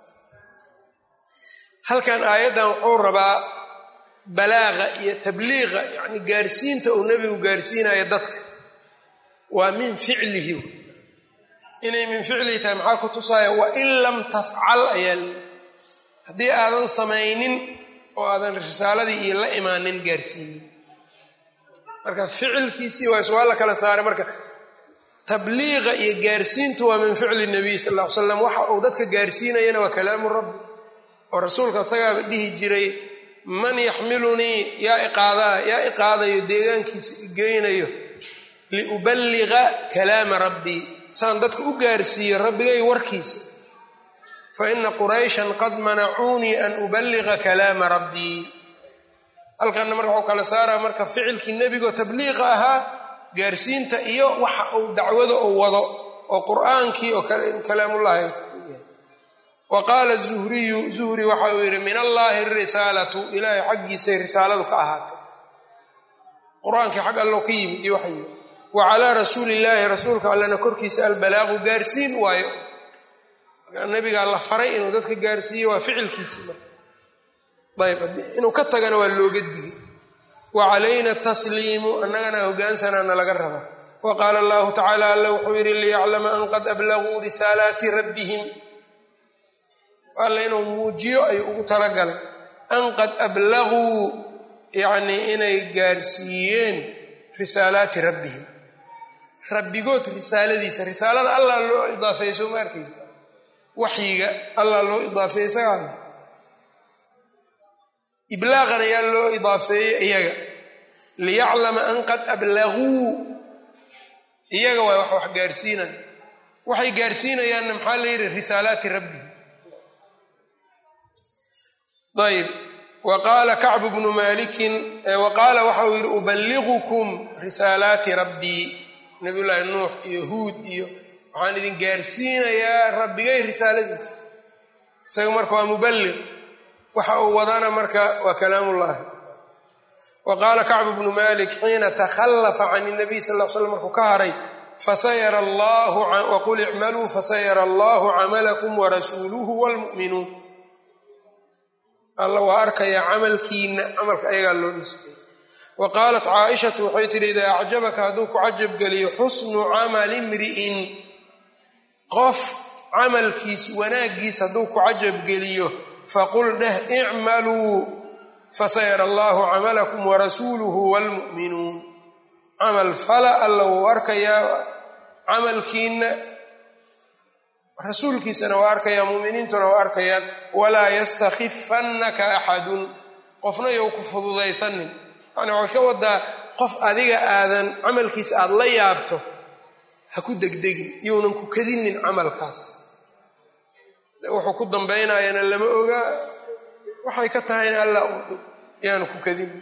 halkan aayaddan wuxuu rabaa balaaqa iyo tabliiqa yacni gaarsiinta uu nebigu gaarsiinayo dadka waa min ficlihi inay min ficlihi tahay maxaa ku tusaaya wain lam tafcal ayaa li haddii aadan samaynin oo aadan risaaladii iyo la imaanin gaarsiinin marka ficilkiisii waa iswaa la kala saaray marka tabliiqa iyo gaarsiintu waa min ficli nabiy sal ll ly slam waxa uu dadka gaarsiinayana waa kalaamu rabbi oo rasuulka isagaaba dhihi jiray man yaxmilunii yaa iqaadaa yaa iqaadayo deegaankiisa igeynayo liuballiqa kalaama rabbii saan dadka u gaarsiiyo rabbigay warkiisa fa ina qurayshan qad manacuunii an uballiqa kalaama rabbii halkanna marka waxuu kala saaraa marka ficilkii nebigo tabliiqa ahaa gaarsiinta iyo waxa uu dacwada uu wado oo qur'aankii oo kalaamullahi wa qaala zuhriyu zuhri waxa uu yidhi min allaahi risaalatu ilaahay xaggiisay risaaladu ka ahaatay qur-aankii xag allo ka yimid iyo waxay wa calaa rasuulillaahi rasuulka allana korkiisa albalaaqu gaarsiin waayo nabigaa la faray inuu dadka gaarsiiyo waa ficilkiisi marka ayb inuu ka tagana waa looga digay wa calayna tasliimu annagana hogaansanaana laga rabaa wa qaala allahu tacaala alla wuxuu yidhi liyaclama an qad ablaguu risaalaati rabbihim alla inuu muujiyo ayuu ugu talagalay an qad ablaguu yacnii inay gaarsiiyeen risaalaati rabbihim rabbigood risaaladiisa risaalada allah loo idaafeeyey soo ma arkaysa waxyiga allah loo idaafeeyey isagaa iblaaqana yaa loo idaafeeyey iyaga liyaclama an qad ablaguu iyaga waa wax wax gaarsiinan waxay gaarsiinayaanna maxaa la yidhi risaalaati rabbihim ayb wa qaala kacbu bnu maalikin wa qaala waxa uu yidhi uballigukum risaalaati rabbii nabiyullaahi nuux iyo huud iyo waxaan idin gaarsiinayaa rabbigay risaaladiisa isaga marka waa muballiq waxa uu wadana marka waa kalaamullaahi wa qaala kacbu bnu malik xiina takhallafa can nabiy sal ll ly slam markuu ka haray fasayara allahu waqul icmaluu fasayara allahu camalakum warasuuluhu waalmu'minuun alla waa arkayaa camalkiina camalka ayagaa loo nisbeeyey wa qaalat caaishatu waxay tidhi idaa acjabaka hadduu ku cajabgeliyo xusnu camali imri'in qof camalkiis wanaaggiis hadduu ku cajabgeliyo faqul dheh icmaluu fasayara allahu camalakum warasuuluhu waalmu'minuun camal fala alla wuu arkayaa camalkiina rasuulkiisana waa arkayaa muuminiintuna waa arkayaan walaa yastakhifannaka axadun qofna you ku fududaysanin yani waxay ka wadaa qof adiga aadan camalkiisa aada la yaabto ha ku degdegin iyounan ku kadinin camalkaas wuxuu ku dambaynayana lama ogaa waxay ka tahayna allah yaanu ku kadinin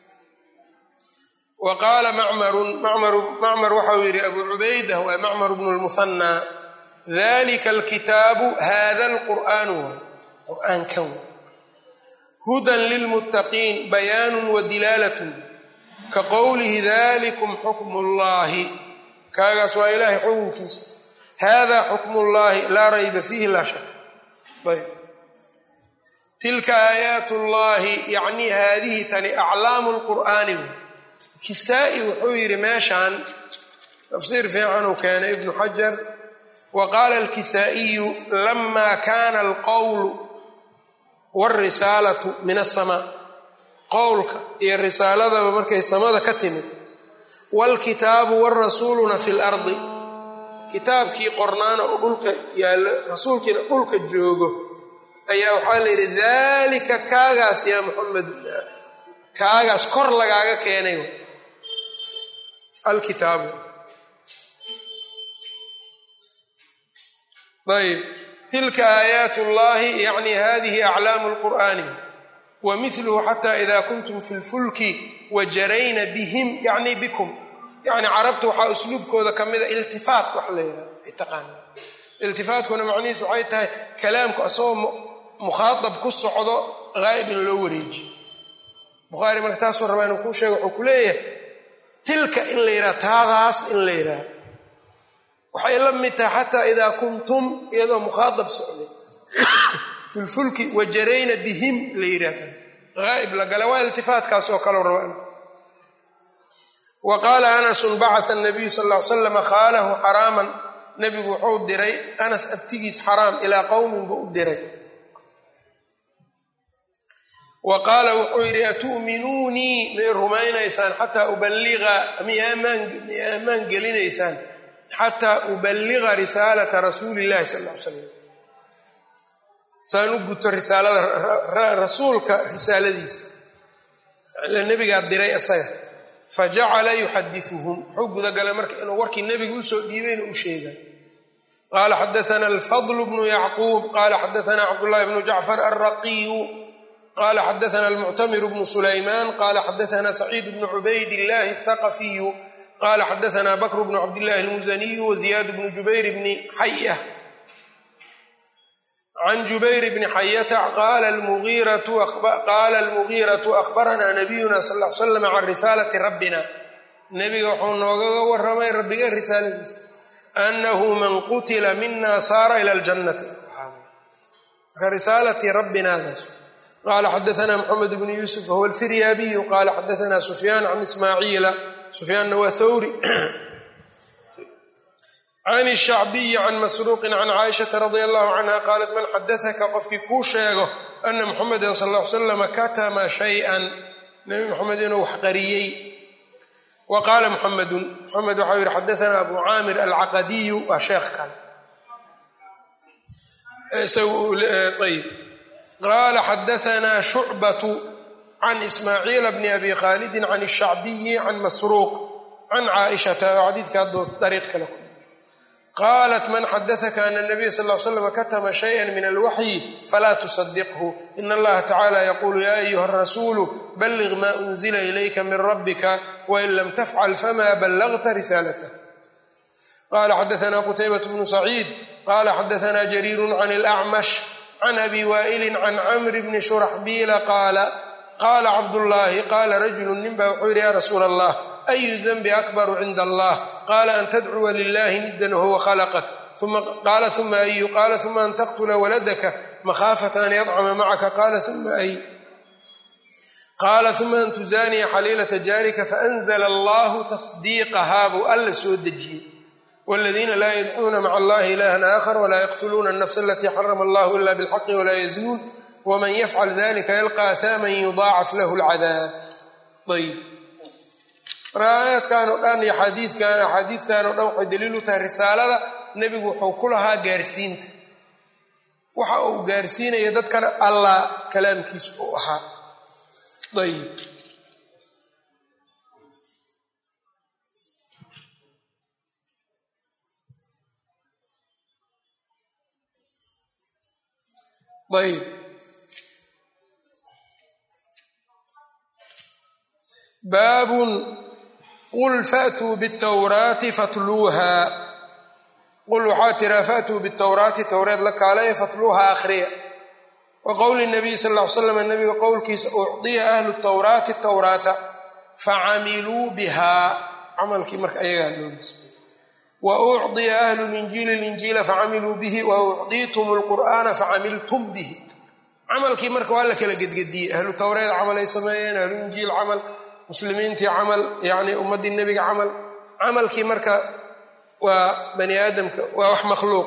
wa qaala macmarun macmar waxau yidhi abu cubaydah waa macmar bnu lmusanaa dalika alkitaabu hada alqur'aanu waay qur'aankan hudan lilmuttaqiin bayaanun wa dilaalatun ka qowlihi dalikum xukmu llahi kaagaas waa ilaahay xukunkiisa hada xukmu llahi laa rayba fiihi laa shak ayb tilka aayaat llahi yacni haadihi tani aclaamu lqur'aani kisaa-i wuxuu yidhi meeshaan tafsiir fiicanuu keenay ibnu xajar wa qaala alkisaa'iyu lama kana alqowlu wاlrisaalatu min aلsamaa qowlka iyo risaaladaba markay samada ka timid wاlkitaabu wاrasuuluna fi اlardi kitaabkii qornaana oo dhulka yaallo rasuulkiina dhulka joogo ayaa waxaa la yidhi dalika kaagaas yaa muxamed kaagaas kor lagaaga keenay alkitaabu ayb tilka aayaat اllahi yacni hadihi aclaamu اlqur'aani wa miluhu xataa ida kuntum fi lfulki wajarayna bihim yacni bikum yacni carabta waxaa usluubkooda ka mida iltifaat wax la yidhaha ay taqaana iltifaatkuna macnihiisu waxay tahay kalaamku asagoo mukhaatab ku socdo haa'ib in loo wareejiyo bukhaari marka taasuu rabaa inuu kuu sheega wuxuu ku leeyahay tilka in la yidhaha taadaas in la yidhaha waxay la mid tahay xataa idaa kuntum iyadoo mukhaatab socday fi lfulki wajarayna bihim la yidhaahda haa'ib la gala waa iltifaatkaas oo kaleu rabaa wa qaala anasun bacata nabiyu sal ll ly slam khaalahu xaraaman nebigu wuxuu diray anas abtigiis xaraam ilaa qowmin buu u diray wa qaala wuxuu yidhi atu'minuunii may rumaynaysaan xataa ubaliga miy ammaan gelinaysaan xataa ubaliga risaalata rasuuli illahi sal ll ly slam saan u guto risaalada rasuulka risaaladiisa nebigaa diray isaga fajacala yuxadiuhum wuxuu gudagalay marka inuu warkii nebiga usoo dhiibayna u sheegay qaala xadaana alfadl bnu yacquub qaala xadaana cabdullahi bnu jacfar alraqiyu qaala xadaana almuctamir bnu sulaymaan qaala xadaana saciid bnu cubayd illahi athaqafiyu qaala xadaana bakr bnu cabdillahi almusaniyu waziyaad bnu jubayr bni xaya can jubayr bni xayata qaala almugiiratu akhbaranaa nabiyuna sal l ly slam can risaalati rabbina nebiga wuxuu noogaga waramay rabbiga risaaladiisa annahu man qutila mina saara ila ljannati marka risaalati rabbinaadaas qaala xadaana moxamed bnu yuusuf wahuwa alfiryaabiyu qaala xadaana sufyaan can ismaaciila sufyaanna waa thawri can shacbiyi can masruuqin can caaishata radia allahu canha qaalat man xadaaka qofkii kuu sheego ana muxameda sal ll ly slam katama shay-an nebi moxamed inuu wax qariyey wa qaala muxamedun moxamed waxau yihi xadaana abu caamir alcaqadiyu waa sheekh kale ayb qaala xadaana shucbatu can ismaaciila bni abi khaalidin can shacbiyi can masruuq can caaishata oo xadiidka haddoo dariiq kale ku qaalat man xadaaka ana nabiya sal l slam katama shaya min alwaxyi falaa tusadiqhu in allaha tacala yaquulu ya ayuha rasuulu balliq ma unzila ilayka min rabbika wain lam tafcal fama ballagta risaalatah qala xadaana qutaybat bnu saciid qala xadaana jariiru can alacmash can abi waa'ilin can camri bni shuraxbiila qaala qaala cabdullaahi qaala rajulu nin baa wuxuu yidhi ya rasuula allah ayu danbi akbaru cinda allah qaala an tadcuwa lilahi niddan wahuwa khalaqak qaala uma ayu qaala uma an taqtula waladaka makhaafata an yadcama macaka qaala uma ay qaala uma an tuzaaniya xaliilata jaarika faanzla allahu tasdiiqahaa buu alla soo dejiyey waladiina laa yadcuuna maca allahi ilahan aakhar walaa yaqtuluuna alnafsa alatii xarama allahu ila bilxaqi walaa yaznuun waman yafcal dalika yalqa ahaaman yudaacaf lahu lcadaab ayb raayaadkan oo dhan iyo xadiidkan axaadiidkan oo dhan waxay daliil u tahay risaalada nebigu wuxuu ku lahaa gaarsiinta waxa uu gaarsiinaya dadkana allah kalaamkiisa uu ahaa ayb ayb baabun qul faatuu bاtawraati fatluuha qul waxaa tiraa faatuu bitawraati towreed la kaalaya fatluuha akhriya wa qowli nabiy sal ll ly slam nabiga qowlkiisa ucdiya ahlu tawraati tawraata facamiluu bihaa camalkii marka ayagaa loo nisbay wa ucdiya ahlu linjiili linjiila facamiluu bihi wa ucdiitum lqur'aana facamiltum bihi camalkii marka waa la kala gedgediyey ahlu tawreed camal ay sameeyeen ahlu injiil camal muslimiintii camal yani ummaddii nebiga camal camalkii marka waa bani aadamka waa wax makhluuq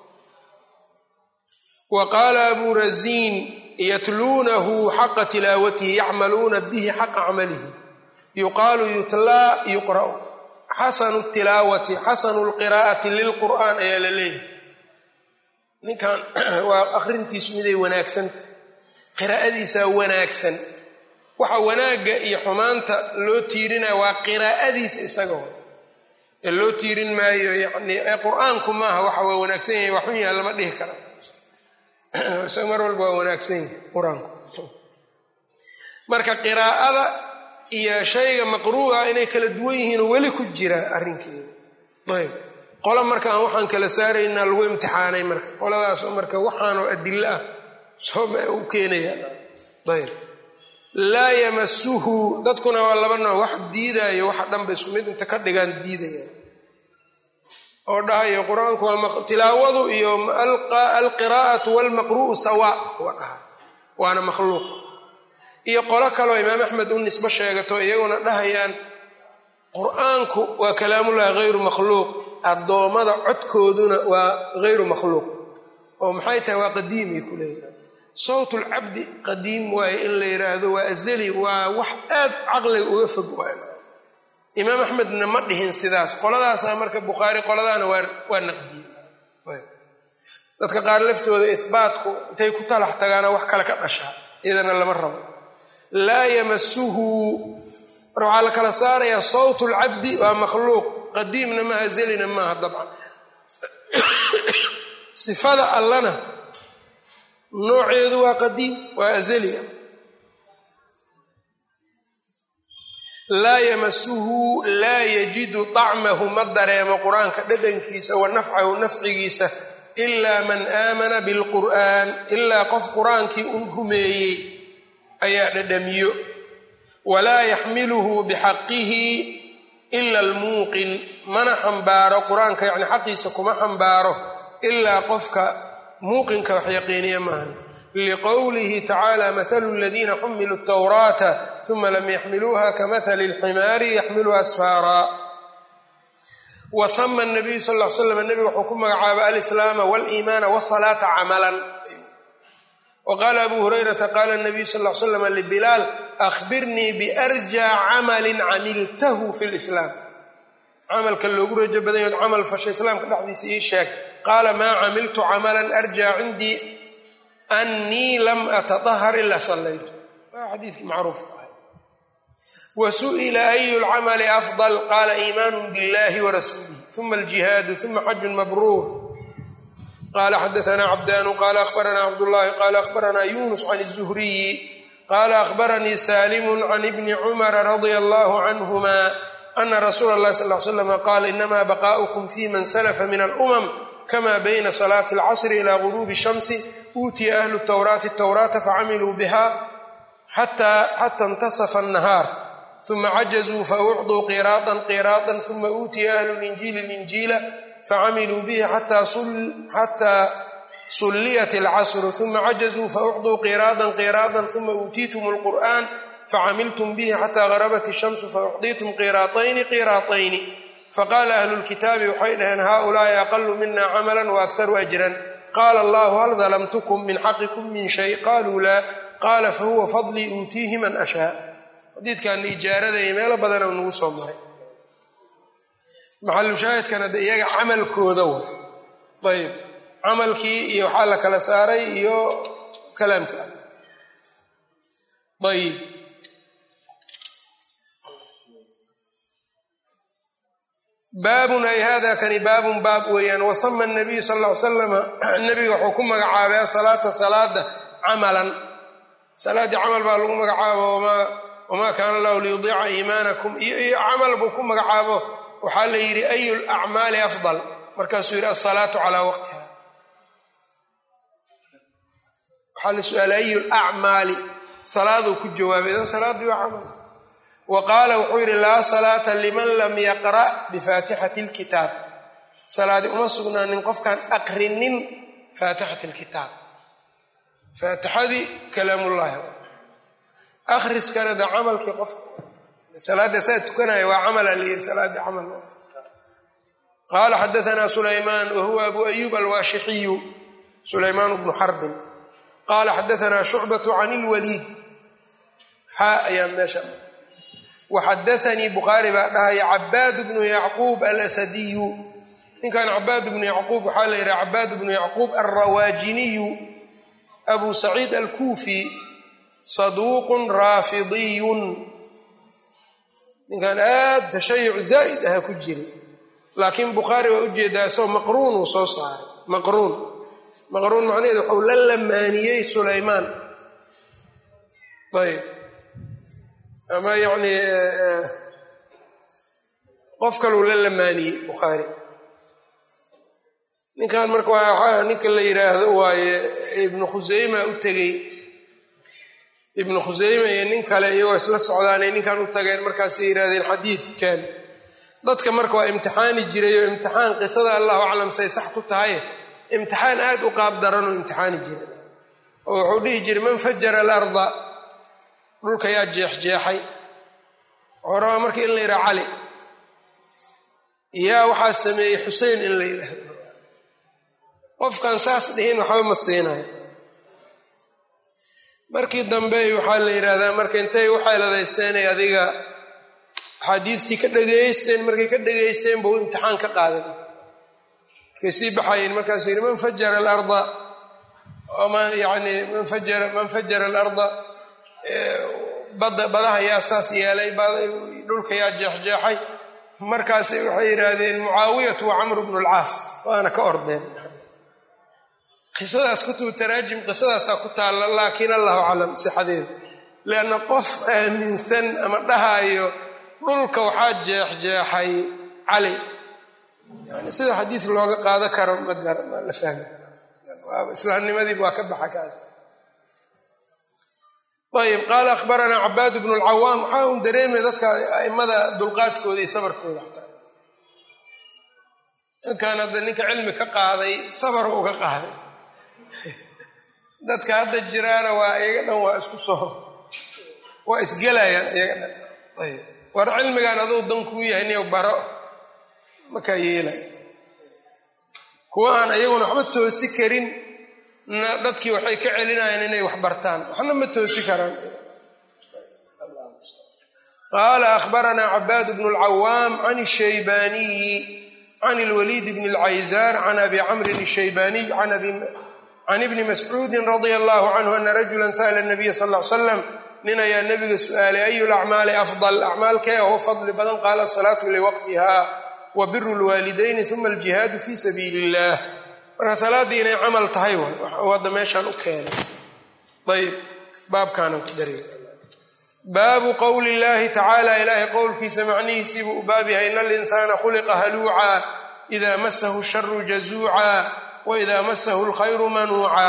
wa qaala abu raziin yatluunahu xaqa tilaawatihi yacmaluuna bihi xaqa camalihi yuqaalu yutlaa yuqra'u xasanu tilaawati xasanu lqiraa'ati lilqur'aan ayaa la leeyahay ninkan waa akhrintiisu miday wanaagsanta qiraa'adiisaa wanaagsan waxa wanaagga iyo xumaanta loo tiirinaya waa qiraa'adiisa isaga ee loo tiirin maayo yani ee qur-aanku maaha waxa waa wanaagsan yahay waa xun yaha lama dhihi kara isaga mar walba waa wanaagsan yahay qur-aanku marka qiraa'ada iyo shayga maqruu'a inay kala duwan yihiin oo weli ku jira arrinkeeda ayb qola marka aan waxaan kala saaraynaa lagu imtixaanay marka qoladaasoo marka waxaanoo adilo ah sooba u keenayaan ayb laa yamasuhu dadkuna waa laba nooc wax diidaayo waxa dhanba isku mid inta ka dhigaan diidayaan oo dhahayo qur-aanku waa tilaawadu iyo alqiraa'atu walmaqru'u sawa waa dhaha waana makhluuq iyo qolo kaleo imaam axmed u nisbo sheegato iyaguna dhahayaan qur-aanku waa kalaamullahi hayru makhluuq addoommada codkooduna waa hayru makhluuq oo maxay tahay waa qadiimay ku leeyahay sawtulcabdi qadiim waaye in la yidhaahdo waa azali waa wax aad caqliga uga fog waay imaam axmedna ma dhihin sidaas qoladaasaa marka bukhaari qoladaana waa naqdiyey dadka qaar laftooda ihbaatku intay ku talax tagaana wax kale ka dhashaa iyadana lama rabo laa yamasuhu mar waxaa la kala saarayaa sawtulcabdi waa makhluuq qadiimna maaha azalina maaha dabcan sifada allana nooceedu waa qadiim waa azaliya laa yamasuhu laa yajidu طacmahu ma dareemo qur-aanka dhadhankiisa wa nafcahu nafcigiisa ilaa man aamana bilqur'aan ilaa qof qur-aankii u rumeeyey ayaa dhadhamiyo walaa yaxmiluhu bixaqihi ila almuuqin mana xambaaro qur-aanka yani xaqiisa kuma xambaaro ilaa qofka muuqinka wax yaqiiniya maahan liqowlihi tacaala mathalu aladiina xumiluu tawraata uma lam yaxmiluuha kamahali alximaari yaxmilu asfaara wa sama nabiyu sal ll ly slam nebiga wuxuu ku magacaabay alislaama waliimaana wasalaata camalan wa qaala abu hurayrata qaala nabiyu sal ll ly slam libilaal akhbirnii biarjaa camalin camiltahu fi lislaam camalka loogu rajo badan yahood camal fasha islaamka dhexdiisa ii sheeg qaala maa camiltu camalan arjaa cindii annii lam atadahar ilaa sallaytu waa xadiidkii macruufka ahay wa su'ila ayu lcamali afdal qaala iimaanu biاllahi warasuulihi uma aljihaadu uma xajun mabruur qaala xadaanaa cabdaanu qaala akhbaranaa cabdullahi qaala akhbaranaa yunus can الzuhriyi qaala akhbaranii saalimu can ibni cumara radia allahu canhuma ana rasuula اllahi sal ly slam qaala inama baqaؤukum fi man salafa min alumam kama bayna salaati alcasri ila guruubi shamsi uutiya ahlu tawraati tawraata facamiluu biha xata intasafa annahaar uma cajazuu faucduu qiraatan qiraatan uma uutiya ahlu linjiili linjiila facamiluu bihi xataa sulliyat alcasru uma cajazuu faucduu qiraatan qiraatan uma uutiitum alqur'an facamiltum bihi xataa garabat ishamsu faucdiitum qiraatayni qiraatayni faqaala ahlu lkitaabi waxay dhaheen haaulaai aqalu mina camala waakharu ajran qaala allahu hal dalamtukum min xaqikum min shay qaluu laa qaala fahuwa fadlii uutiihi man ashaa xadiidkan ijaarada iyo meelo badana nagu soo maray maxalu shaahidkana de iyaga camalkooda wa ayb camalkii iyo waxaa la kala saaray iyo kalaamka ayb baabun ay hada kani baabun baab weeyaan wasama nabiyu sal ll ly salam nabiga wuxuu ku magacaabay asalaata salaada camalan salaaddii camal baa lagu magacaabo wamaa kaana allahu liyudiica iimaanakum iyo iyo camal buu ku magacaabo waxaa la yidhi ayu lacmaali afdal markaasuu yidhi asalaatu calaa waqtiha waxaa la su-aalay ayu lacmaali salaaduu ku jawaabay idan salaaddii waa camal wa qaala wuxuu yidhi laa salaata liman lam yaqra' bifaatixati lkitaab salaadii uma sugnaanin qofkaan aqrinin faatixati lkitaab faatixadii kalaamullaahi akhriskana da camalkii qofka salaadda saa tukanaya waa camala la yidhi salaaddii camal qaala xadaanaa sulaymaan wa huwa abu ayuub alwaashixiyu sulaymaan bnu xarbin qaala xadaanaa shucbatu can ilwaliid xaa ayaa meesha waxadaanii bukhaari baa dhahaya cabaad bnu yacquub alasadiyu ninkan cabaad bnu yacquub waxaa la yidhaha cabaad bnu yacquub alrawaajiniyu abu saciid alkuufi saduuqun raafidiyun ninkan aad tashayuc zaa'id aha ku jiray laakiin bukhaari waa ujeedaa isagoo maqruun uu soo saaray maqruun maqruun macnaheedu waxuu la lamaaniyey sulaymaan ayb ama yacni qof kaluu la lamaaniyey bukhaari ninkan marka waa ninka la yidhaahdo waaye ibnu khuseyma u tegey ibnu khuseyme iyo nin kale iyagoo isla socdaanay ninkan u tageen markaasay yidhahdeen xadiidkan dadka marka waa imtixaani jiray oo imtixaan qisada allahu aclam say sax ku tahay imtixaan aad u qaab daranoo imtixaani jiray oo wuxuu dhihi jiray man fajara alarda dhulka yaa jeexjeexay wuxuu rabaa marka in la yidhaha cali yaa waxaa sameeyey xusein in la yidhaahdo qofkan saas dhihin waxba ma siinayo markii dambe waxaa la yidhaahdaa marka intay u xeeladaysteenay adiga axaadiidtii ka dhegaysteen markay ka dhegaysteen buu imtixaan ka qaadan markay sii baxayeen markaasuu yidhi man fajara alarda yani man fajara man fajara alarda bada badaha yaa saas yeelay dhulka yaa jeexjeexay markaas waxay yidhaahdeen mucaawiyatu wa camru bnu lcaas waana ka ordeen qisadaas kutubu taraajim qisadaasaa ku taalla laakiin allahu aclam sixadeeda lianna qof aaminsan ama dhahaayo dhulka waxaa jeexjeexay cali yani sida xadiis looga qaado karo ma la fahmi karo islaamnimadiiba waa ka baxa kaas ayb qaala akhbaranaa cabaad bnu lcawaam waxaa un dareemaya dadka aimada dulqaadkooda iyo sabarkooda xataa ninkan hadda ninka cilmi ka qaaday sabar uu ka qaaday dadka hadda jiraana waa iyaga dhan waa isku soo waa isgelayaan iyaga dhan ayb war cilmigan aduu dan kuu yahay niyo baro makaa yeelaya kuwa aan iyaguna waxba toosi karin na dadkii waxay ka celinayaan inay wax bartaan waxna ma toosi karaan qaala akhbaranaa cabaad bnu lcawaam can shaybaniyi can lwaliid bni lcayzaar can abi camrin shaybaniy can ibni mascuudin radia allahu canhu ana rajula sa'la nabiya sal l salam nin ayaa nabiga su-aalay ayu lacmaali afdal acmaalkee oo fadli badan qaala asalaatu liwaqtiha wa biru lwaalidayni uma aljihaadu fi sabiili illah marka salaaddii inay camal tahay hadda meeshaan u keenay ayb baabkaanan ku daray baabu qowli llahi tacaala ilaahay qowlkiisa macnihiisiibuu u baab yahay ina alinsaana khuliqa haluuca ida masahu sharu jazuuca wa ida masahu lkhayru manuuca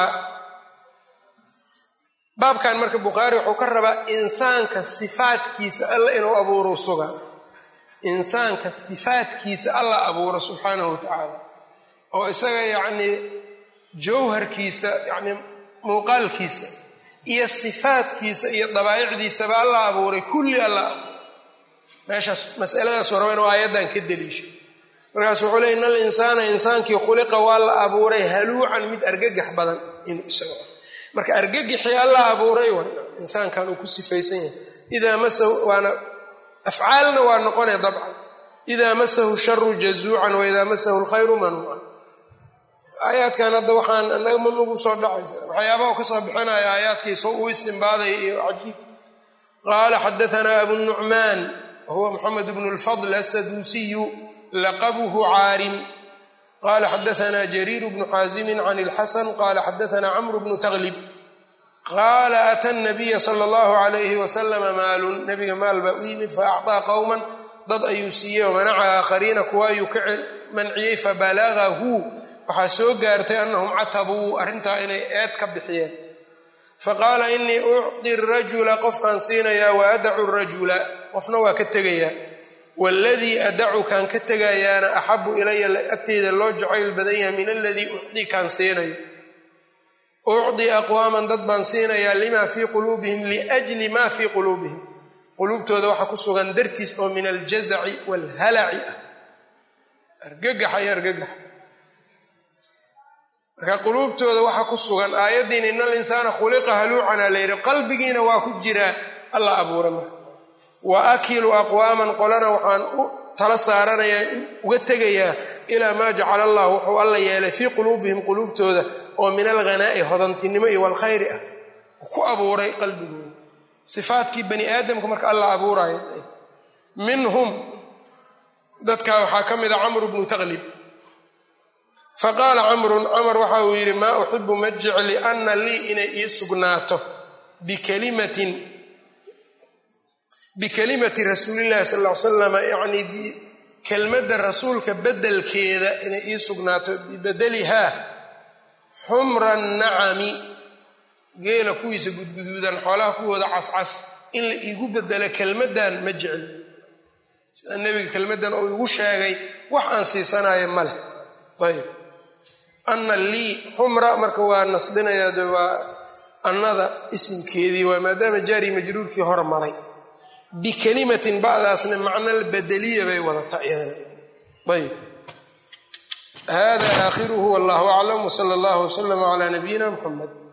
baabkan marka bukhaari wuxuu ka rabaa insaanka sifaadkiisa alla inuu abuuro suga insaanka sifaadkiisa alla abuuro subxaanahu wa tacaala oo isaga yacnii jawharkiisa yacni muuqaalkiisa iyo sifaadkiisa iyo dabaa'icdiisaba alla abuuray kulli alla abuuray meeshaas masaladaasuu raba inuu aayaddan ka deliishay markaas wuxuu leey ina alinsaana insaankii khuliqa waa la abuuray haluucan mid argagax badan inuu isaga marka argagixii alla abuuray waa insaankan uu ku sifaysan yahay idaa masahu waana afcaalna waa noqonaya dabcan idaa masahu sharu jazuucan wa idaa masahu lkhayru manuucan aayaadkan hadda waxaan anaga ma nagu soo dhacaysa waxyaabaha ka soo bixinaya aayaadkiisa uu istinbaaday iyo cajiib qaala xadaanaa abu nucmaan wahuwa moxamed bnu lfadl asaduusiyu laqabuhu caarim qala xadaثna jariir bnu xaazimi can اlxasan qala xadaثna cmr bnu taglib qaala ata الnabiya salى اllahu عalayhi waslama maalun nabiga maal baa u yimid faacطaa qowman dad ayuu siiyey wamanaca aakhariina kuwa ayuu ka manciyey fabalagahu waxaa soo gaartay anahum catabuu arrintaa inay eed ka bixiyeen faqaala inii ucطi rajula qofkaan siinayaa wa adacu rajula qofna waa ka tegayaa waladii adacu kaan ka tegayaana axabu ilaya agteyda loo jacayl badan yahay min aladii ucdi kaan siinayo ucdi aqwaaman dad baan siinayaa limaa fii quluubihim liajli maa fii quluubihim quluubtooda waxaa ku sugan dartiis oo min aljazaci waalhalaci ah argagaxa iyo argagaxa marka quluubtooda waxaa ku sugan aayaddiin ina alinsaana khuliqa haluucana la yidhi qalbigiina waa ku jiraa alla abuura marka wa akilu aqwaaman qolana waxaan u tala saaranayaa uga tegayaa ilaa maa jacala allah wuxuu alla yeelay fii quluubihim quluubtooda oo min alghanaa'i hodantinimo iyo walkhayri ah ku abuuray qalbigooda sifaadkii bani aadamka marka alla abuuraayo minhum dadkaa waxaa ka mid a camr bnu taglib faqaala camrun camar waxa uu yidhi maa uxibu ma jecli ana lii inay ii sugnaato bikalimatin bikalimati rasuulillahi sal ll ly slam yacnii kelmadda rasuulka bedelkeeda inay ii sugnaato bibedelihaa xumra nacami geela kuwiisa gudguduudan xoolaha kuwooda cascas in la iigu bedelo kelmaddan ma jecli sida nebiga kelmaddan oo igu sheegay wax aan siisanayo ma leh ayb ana lii xumra marka waa nasbinayaa de waa annada isimkeedii waa maadaama jaari majruurkii hor maray bikalimatin ba'daasna macna albedeliya bay wadataa iyadana ayb hada aakhiruhu wallahu aclam wsala allahu wslama calaa nabiyina muxamed